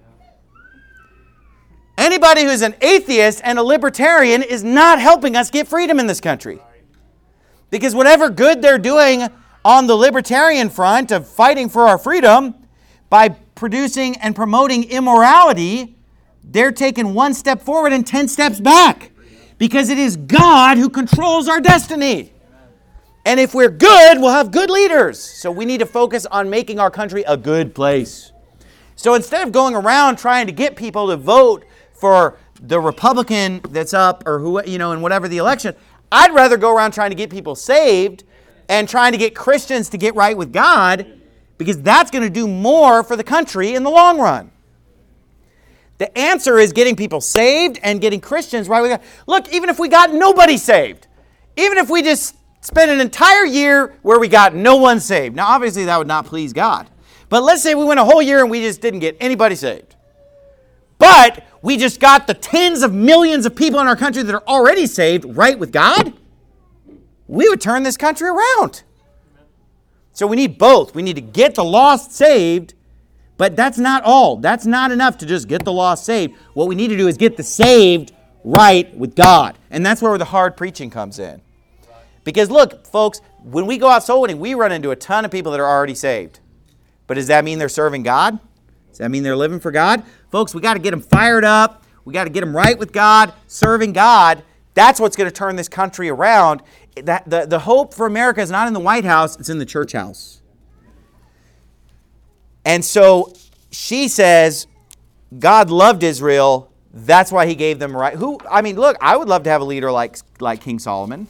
Anybody who's an atheist and a libertarian is not helping us get freedom in this country. Because whatever good they're doing on the libertarian front of fighting for our freedom, by producing and promoting immorality, they're taking one step forward and 10 steps back. Because it is God who controls our destiny. And if we're good, we'll have good leaders. So we need to focus on making our country a good place. So instead of going around trying to get people to vote for the Republican that's up or who, in whatever the election, I'd rather go around trying to get people saved and trying to get Christians to get right with God, because that's going to do more for the country in the long run. The answer is getting people saved and getting Christians right with God. Look, even if we got nobody saved, even if we just spent an entire year where we got no one saved. Now, obviously, that would not please God. But let's say we went a whole year and we just didn't get anybody saved. But we just got the tens of millions of people in our country that are already saved right with God. We would turn this country around. So we need both. We need to get the lost saved, but that's not all. That's not enough to just get the lost saved. What we need to do is get the saved right with God. And that's where the hard preaching comes in. Because look, folks, when we go out soul winning, we run into a ton of people that are already saved. But does that mean they're serving God? Does that mean they're living for God? Folks, we got to get them fired up. We got to get them right with God, serving God. That's what's going to turn this country around. The hope for America is not in the White House, it's in the church house. And so she says, God loved Israel. That's why he gave them right. Look, I would love to have a leader like King Solomon.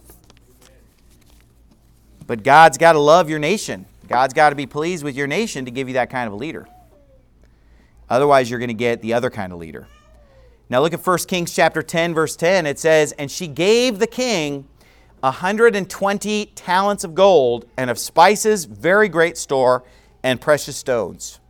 But God's got to love your nation. God's got to be pleased with your nation to give you that kind of a leader. Otherwise, you're going to get the other kind of leader. Now look at 1 Kings chapter 10, verse 10. It says, and she gave the king 120 talents of gold and of spices, very great store, and precious stones.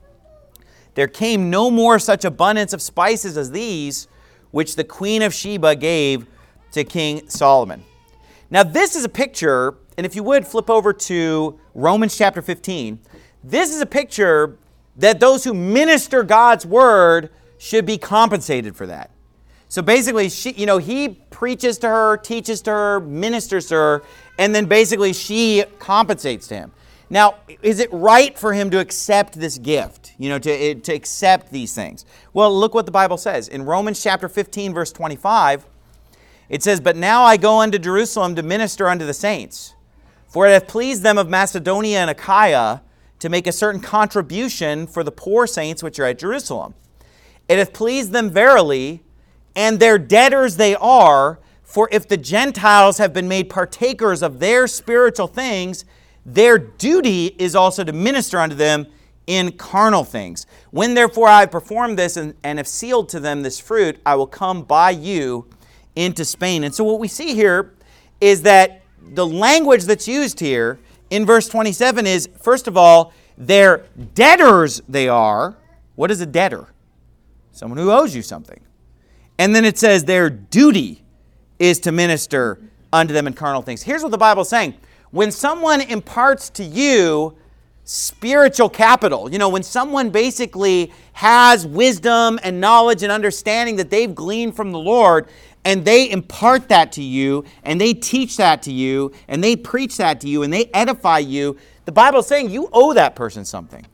There came no more such abundance of spices as these, which the queen of Sheba gave to King Solomon. Now this is a picture, and if you would flip over to Romans chapter 15, this is a picture that those who minister God's word should be compensated for that. So basically, he preaches to her, teaches to her, ministers to her, and then basically she compensates to him. Now, is it right for him to accept this gift, to accept these things? Well, look what the Bible says. In Romans chapter 15, verse 25, it says, but now I go unto Jerusalem to minister unto the saints. For it hath pleased them of Macedonia and Achaia to make a certain contribution for the poor saints which are at Jerusalem. It hath pleased them verily, and their debtors they are, for if the Gentiles have been made partakers of their spiritual things, their duty is also to minister unto them in carnal things. When therefore I have performed this and have sealed to them this fruit, I will come by you into Spain. And so what we see here is that the language that's used here in verse 27 is, first of all, their debtors they are. What is a debtor? Someone who owes you something. And then it says their duty is to minister unto them in carnal things. Here's what the Bible is saying. When someone imparts to you spiritual capital, when someone basically has wisdom and knowledge and understanding that they've gleaned from the Lord, and they impart that to you, and they teach that to you, and they preach that to you, and they edify you, the Bible is saying you owe that person something.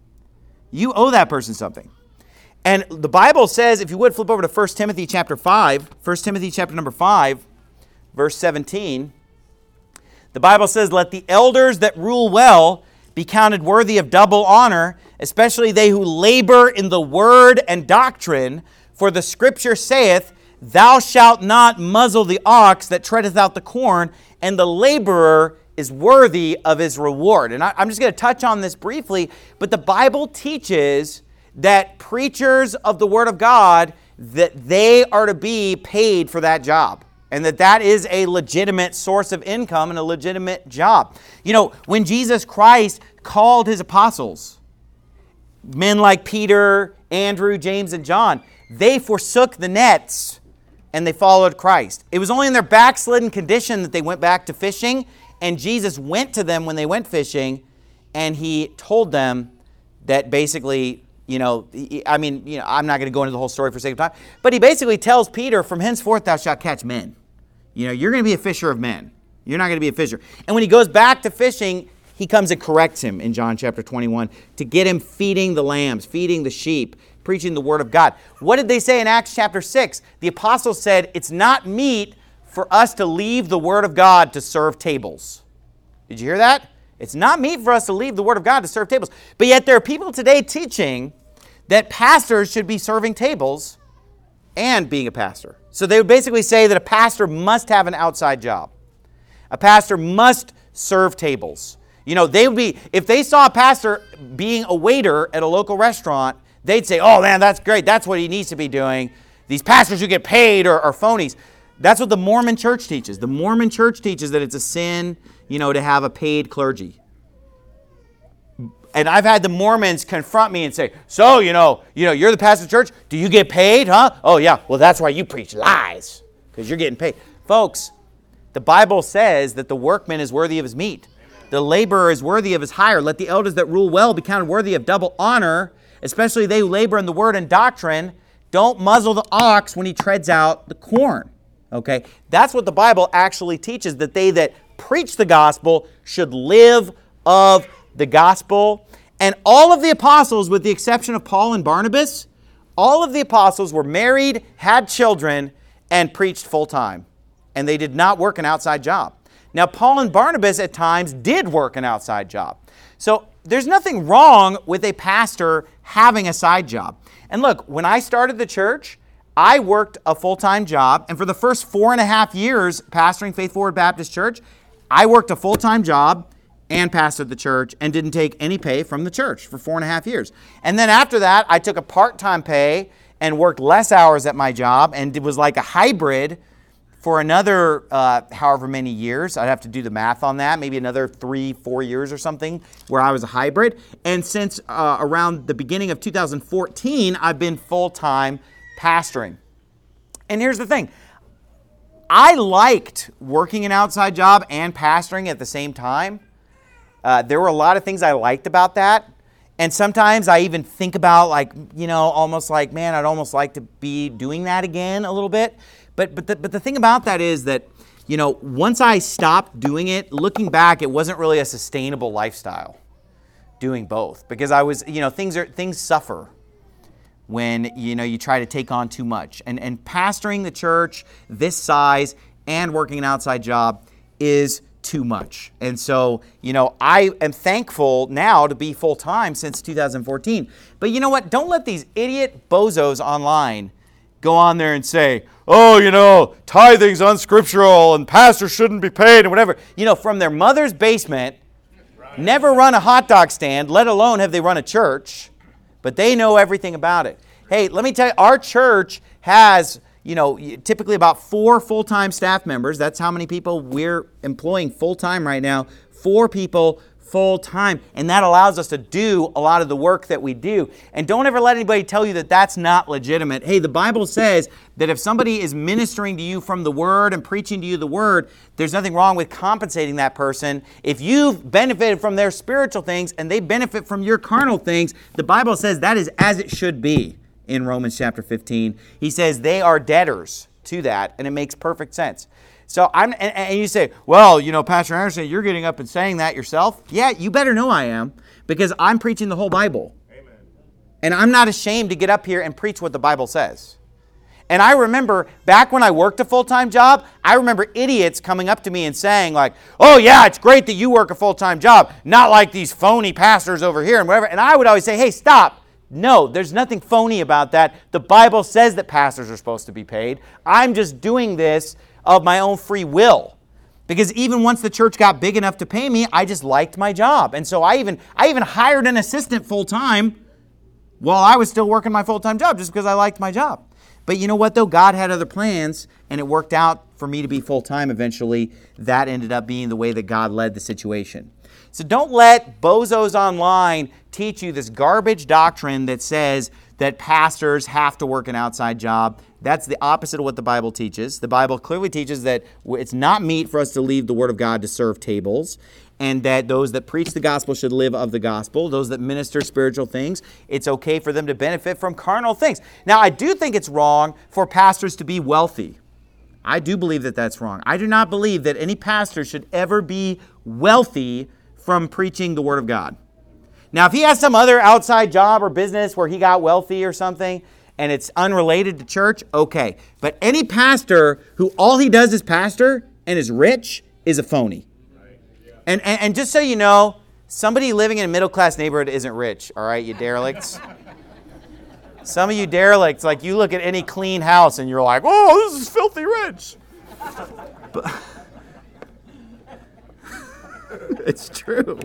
You owe that person something. And the Bible says, if you would flip over to 1 Timothy chapter 5, 1 Timothy chapter number 5, verse 17, the Bible says, let the elders that rule well be counted worthy of double honor, especially they who labor in the word and doctrine. For the scripture saith, thou shalt not muzzle the ox that treadeth out the corn, and the laborer is worthy of his reward. And I'm just going to touch on this briefly, but the Bible teaches that preachers of the Word of God, that they are to be paid for that job. And that is a legitimate source of income and a legitimate job. When Jesus Christ called his apostles, men like Peter, Andrew, James, and John, they forsook the nets and they followed Christ. It was only in their backslidden condition that they went back to fishing, and Jesus went to them when they went fishing, and he told them that basically, I'm not going to go into the whole story for sake of time, but he basically tells Peter, from henceforth thou shalt catch men. You're going to be a fisher of men. You're not going to be a fisher. And when he goes back to fishing, he comes and corrects him in John chapter 21 to get him feeding the lambs, feeding the sheep, preaching the word of God. What did they say in Acts chapter 6? The apostles said, it's not meet for us to leave the word of God to serve tables. Did you hear that? It's not meet for us to leave the word of God to serve tables. But yet there are people today teaching that pastors should be serving tables and being a pastor. So they would basically say that a pastor must have an outside job. A pastor must serve tables. They would be, if they saw a pastor being a waiter at a local restaurant, they'd say, oh man, that's great. That's what he needs to be doing. These pastors who get paid are phonies. That's what the Mormon church teaches. The Mormon church teaches that it's a sin, to have a paid clergy. And I've had the Mormons confront me and say, so, you're the pastor of the church. Do you get paid, huh? Oh, yeah. Well, that's why you preach lies, because you're getting paid. Folks, the Bible says that the workman is worthy of his meat. The laborer is worthy of his hire. Let the elders that rule well be counted worthy of double honor, especially they who labor in the word and doctrine. Don't muzzle the ox when he treads out the corn. Okay? That's what the Bible actually teaches, that they that preach the gospel should live of the gospel. And all of the apostles, with the exception of Paul and Barnabas, all of the apostles were married, had children, and preached full time. And they did not work an outside job. Now, Paul and Barnabas at times did work an outside job. So there's nothing wrong with a pastor having a side job. And look, when I started the church, I worked a full-time job. And for the first 4.5 years pastoring Faith Forward Baptist Church, I worked a full-time job and pastored the church and didn't take any pay from the church for 4.5 years. And then after that, I took a part-time pay and worked less hours at my job, and it was like a hybrid for another however many years. I'd have to do the math on that, maybe another 3-4 years or something where I was a hybrid. And since around the beginning of 2014, I've been full-time pastoring. And here's the thing. I liked working an outside job and pastoring at the same time. There were a lot of things I liked about that. And sometimes I even think about almost like, man, I'd almost like to be doing that again a little bit. But the thing about that is that, once I stopped doing it, looking back, it wasn't really a sustainable lifestyle doing both. Because I was, things suffer when, you try to take on too much. And pastoring the church this size and working an outside job is too much. And so, I am thankful now to be full-time since 2014. But you know what? Don't let these idiot bozos online go on there and say, tithing's unscriptural and pastors shouldn't be paid and whatever. From their mother's basement, never run a hot dog stand, let alone have they run a church, but they know everything about it. Hey, let me tell you, our church has typically about 4 full-time staff members. That's how many people we're employing full-time right now. 4 people full-time. And that allows us to do a lot of the work that we do. And don't ever let anybody tell you that that's not legitimate. Hey, the Bible says that if somebody is ministering to you from the Word and preaching to you the Word, there's nothing wrong with compensating that person. If you've benefited from their spiritual things and they benefit from your carnal things, the Bible says that is as it should be. In Romans chapter 15, he says they are debtors to that, and it makes perfect sense. So and you say, well, Pastor Anderson, you're getting up and saying that yourself. Yeah, you better know I am, because I'm preaching the whole Bible. Amen. And I'm not ashamed to get up here and preach what the Bible says. And I remember back when I worked a full-time job, I remember idiots coming up to me and saying like, oh yeah, it's great that you work a full-time job, not like these phony pastors over here and whatever. And I would always say, hey, stop. No, there's nothing phony about that. The Bible says that pastors are supposed to be paid. I'm just doing this of my own free will. Because even once the church got big enough to pay me, I just liked my job. And so I even hired an assistant full-time while I was still working my full-time job just because I liked my job. But you know what, though? God had other plans, and it worked out for me to be full-time eventually. That ended up being the way that God led the situation. So don't let bozos online teach you this garbage doctrine that says that pastors have to work an outside job. That's the opposite of what the Bible teaches. The Bible clearly teaches that it's not meet for us to leave the Word of God to serve tables, and that those that preach the gospel should live of the gospel. Those that minister spiritual things, it's okay for them to benefit from carnal things. Now, I do think it's wrong for pastors to be wealthy. I do believe that that's wrong. I do not believe that any pastor should ever be wealthy from preaching the Word of God. Now, if he has some other outside job or business where he got wealthy or something, and it's unrelated to church, okay. But any pastor who all he does is pastor and is rich is a phony. Right. Yeah. And just so you know, somebody living in a middle-class neighborhood isn't rich, all right, you derelicts? Some of you derelicts, like you look at any clean house and you're like, oh, this is filthy rich. But it's true.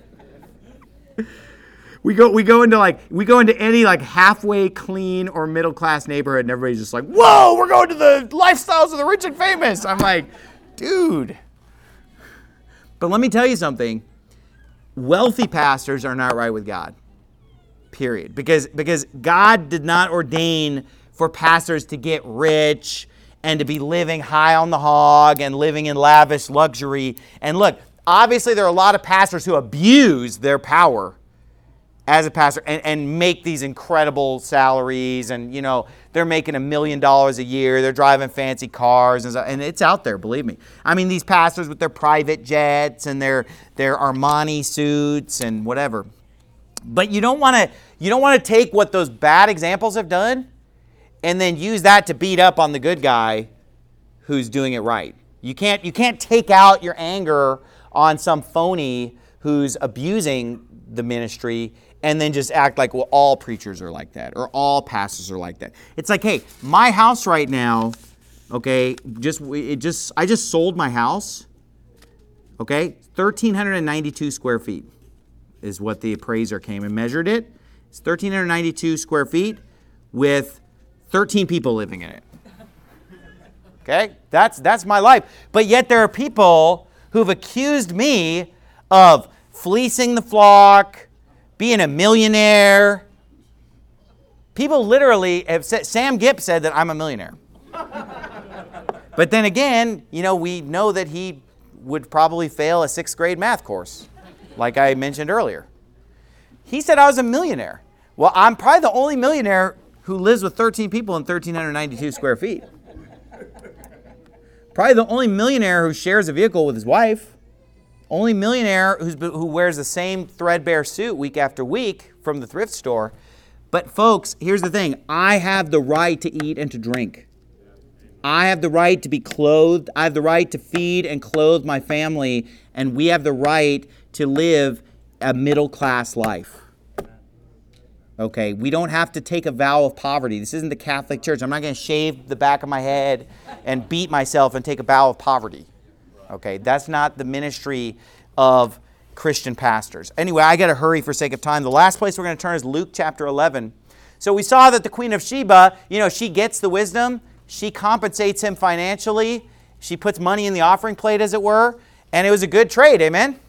We go into any like halfway clean or middle class neighborhood, and everybody's just like, "Whoa, we're going to the lifestyles of the rich and famous." I'm like, dude. But let me tell you something: wealthy pastors are not right with God. Period. Because God did not ordain for pastors to get rich and to be living high on the hog and living in lavish luxury. And look, obviously there are a lot of pastors who abuse their power as a pastor and make these incredible salaries, and they're making $1 million a year, they're driving fancy cars, and it's out there, believe me. I mean, these pastors with their private jets and their Armani suits and whatever. But you don't want to take what those bad examples have done and then use that to beat up on the good guy who's doing it right. You can't take out your anger on some phony who's abusing the ministry and then just act like, well, all preachers are like that or all pastors are like that. It's like, hey, my house right now, okay, I just sold my house, okay, 1,392 square feet is what the appraiser came and measured it. It's 1,392 square feet with 13 people living in it. Okay, that's my life. But yet there are people who've accused me of fleecing the flock, being a millionaire. People literally have said, Sam Gipp said that I'm a millionaire. But then again, we know that he would probably fail a 6th grade math course, like I mentioned earlier. He said I was a millionaire. Well, I'm probably the only millionaire who lives with 13 people in 1,392 square feet. Probably the only millionaire who shares a vehicle with his wife. Only millionaire who wears the same threadbare suit week after week from the thrift store. But folks, here's the thing. I have the right to eat and to drink. I have the right to be clothed. I have the right to feed and clothe my family. And we have the right to live a middle-class life. Okay, we don't have to take a vow of poverty. This isn't the Catholic Church. I'm not going to shave the back of my head and beat myself and take a vow of poverty. Okay, that's not the ministry of Christian pastors. Anyway, I got to hurry for sake of time. The last place we're going to turn is Luke chapter 11. So we saw that the Queen of Sheba, she gets the wisdom. She compensates him financially. She puts money in the offering plate, as it were. And it was a good trade, amen?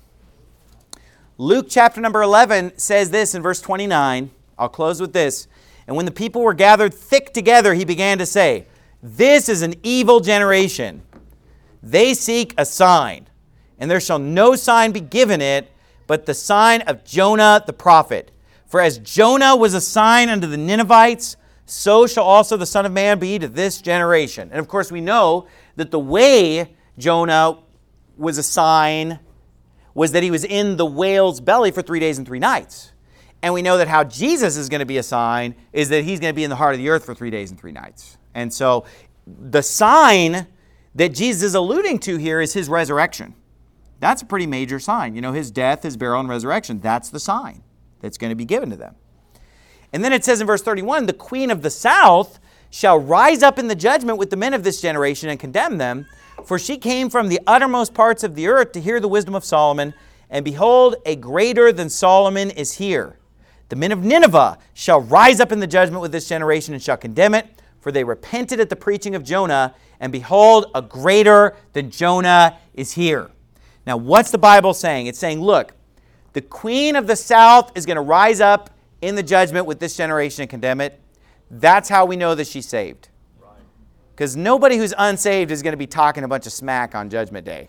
Luke chapter number 11 says this in verse 29. I'll close with this. And when the people were gathered thick together, he began to say, "This is an evil generation. They seek a sign, and there shall no sign be given it, but the sign of Jonah the prophet. For as Jonah was a sign unto the Ninevites, so shall also the Son of Man be to this generation." And of course we know that the way Jonah was a sign was that he was in the whale's belly for 3 days and 3 nights. And we know that how Jesus is going to be a sign is that he's going to be in the heart of the earth for 3 days and 3 nights. And so the sign that Jesus is alluding to here is his resurrection. That's a pretty major sign. His death, his burial, and resurrection. That's the sign that's going to be given to them. And then it says in verse 31, "The queen of the south shall rise up in the judgment with the men of this generation and condemn them, for she came from the uttermost parts of the earth to hear the wisdom of Solomon, and behold, a greater than Solomon is here. The men of Nineveh shall rise up in the judgment with this generation and shall condemn it, for they repented at the preaching of Jonah, and behold, a greater than Jonah is here." Now, what's the Bible saying? It's saying, look, the queen of the south is going to rise up in the judgment with this generation and condemn it. That's how we know that she's saved. Because nobody who's unsaved is going to be talking a bunch of smack on Judgment Day.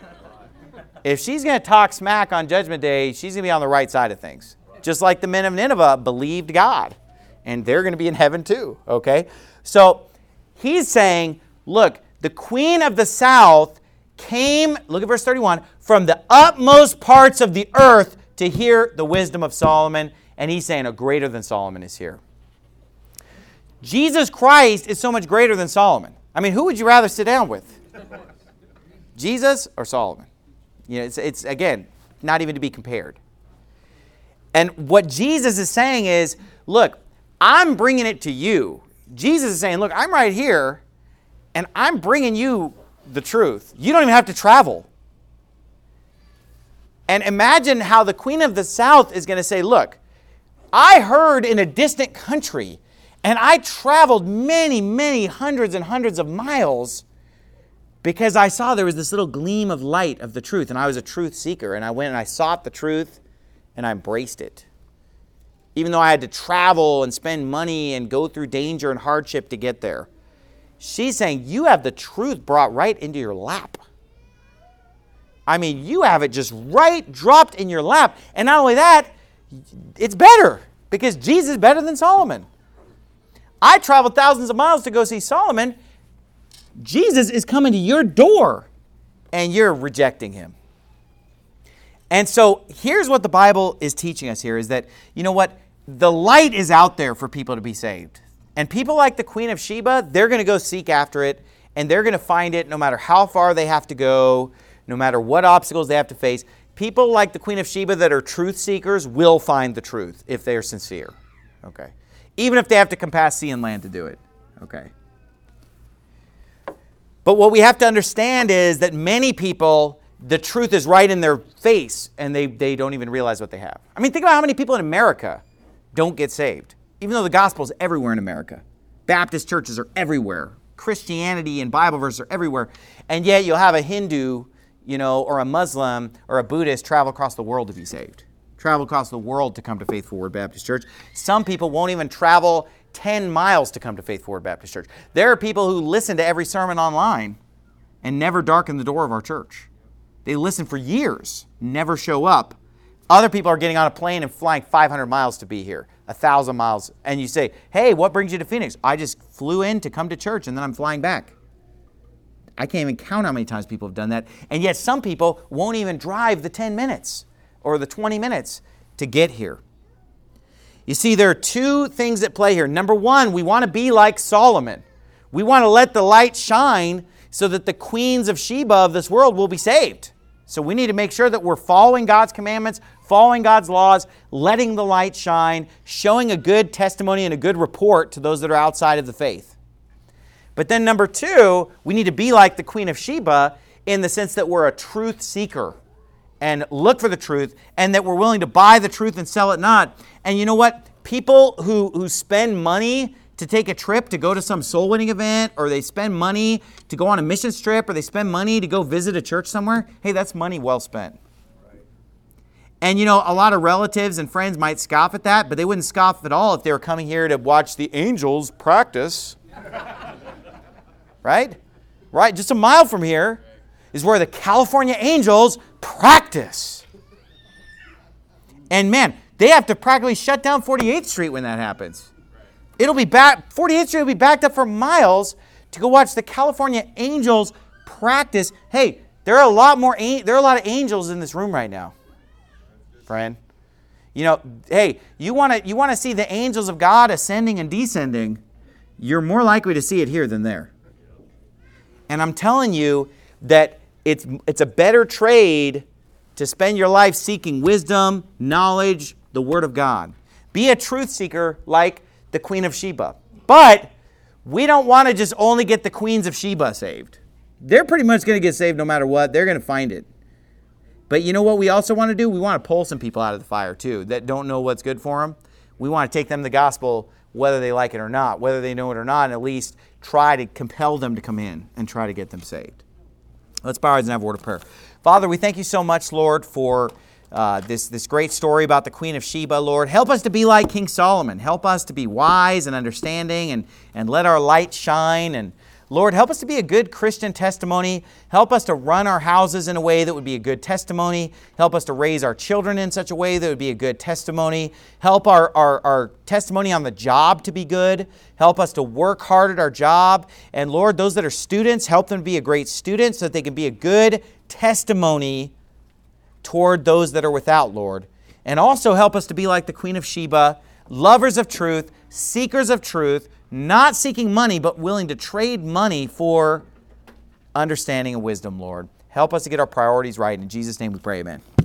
If she's going to talk smack on Judgment Day, she's going to be on the right side of things. Just like the men of Nineveh believed God. And they're going to be in heaven too, okay? So he's saying, look, the queen of the south came, look at verse 31, from the utmost parts of the earth to hear the wisdom of Solomon. And he's saying a greater than Solomon is here. Jesus Christ is so much greater than Solomon. I mean, who would you rather sit down with? Jesus or Solomon? It's again, not even to be compared. And what Jesus is saying is, look, I'm bringing it to you. Jesus is saying, look, I'm right here, and I'm bringing you the truth. You don't even have to travel. And imagine how the queen of the south is going to say, look, I heard in a distant country, and I traveled many, many hundreds and hundreds of miles because I saw there was this little gleam of light of the truth, and I was a truth seeker, and I went and I sought the truth, and I embraced it. Even though I had to travel and spend money and go through danger and hardship to get there. She's saying, you have the truth brought right into your lap. I mean, you have it just right dropped in your lap. And not only that, it's better because Jesus is better than Solomon. I traveled thousands of miles to go see Solomon. Jesus is coming to your door and you're rejecting him. And so here's what the Bible is teaching us here is that, you know what? The light is out there for people to be saved. And people like the Queen of Sheba, they're going to go seek after it, and they're going to find it no matter how far they have to go, no matter what obstacles they have to face. People like the Queen of Sheba that are truth seekers will find the truth if they are sincere. Okay. Even if they have to come past sea and land to do it. Okay. But what we have to understand is that many people, the truth is right in their face, and they don't even realize what they have. I mean, think about how many people in America don't get saved, even though the gospel is everywhere in America. Baptist churches are everywhere. Christianity and Bible verses are everywhere. And yet you'll have a Hindu, or a Muslim or a Buddhist travel across the world to be saved. Travel across the world to come to Faith Forward Baptist Church. Some people won't even travel 10 miles to come to Faith Forward Baptist Church. There are people who listen to every sermon online and never darken the door of our church. They listen for years, never show up. Other people are getting on a plane and flying 500 miles to be here, 1,000 miles. And you say, hey, what brings you to Phoenix? I just flew in to come to church and then I'm flying back. I can't even count how many times people have done that. And yet some people won't even drive the 10 minutes or the 20 minutes to get here. You see, there are two things at play here. Number one, we want to be like Solomon. We want to let the light shine so that the queens of Sheba of this world will be saved. So we need to make sure that we're following God's commandments, following God's laws, letting the light shine, showing a good testimony and a good report to those that are outside of the faith. But then number two, we need to be like the Queen of Sheba in the sense that we're a truth seeker and look for the truth, and that we're willing to buy the truth and sell it not. And you know what? People who spend money to take a trip to go to some soul winning event, or they spend money to go on a mission trip, or they spend money to go visit a church somewhere, hey, that's money well spent. Right. And a lot of relatives and friends might scoff at that, but they wouldn't scoff at all if they were coming here to watch the angels practice. Right? Right? Just a mile from here is where the California Angels practice. And man, they have to practically shut down 48th Street when that happens. It'll be 48th Street will be backed up for miles to go watch the California Angels practice. Hey, there are a lot of angels in this room right now, friend. Hey, you want to see the angels of God ascending and descending, you're more likely to see it here than there. And I'm telling you that it's a better trade to spend your life seeking wisdom, knowledge, the Word of God. Be a truth seeker like the Queen of Sheba. But we don't want to just only get the queens of Sheba saved. They're pretty much going to get saved no matter what. They're going to find it. But you know what we also want to do? We want to pull some people out of the fire too that don't know what's good for them. We want to take them the gospel whether they like it or not, whether they know it or not, and at least try to compel them to come in and try to get them saved. Let's bow our heads and have a word of prayer. Father, we thank you so much, Lord, for this great story about the Queen of Sheba, Lord. Help us to be like King Solomon. Help us to be wise and understanding and let our light shine. And Lord, help us to be a good Christian testimony. Help us to run our houses in a way that would be a good testimony. Help us to raise our children in such a way that would be a good testimony. Help our testimony on the job to be good. Help us to work hard at our job. And Lord, those that are students, help them to be a great student so that they can be a good testimony toward those that are without, Lord. And also help us to be like the Queen of Sheba, lovers of truth, seekers of truth, not seeking money, but willing to trade money for understanding and wisdom, Lord. Help us to get our priorities right. In Jesus' name we pray, amen.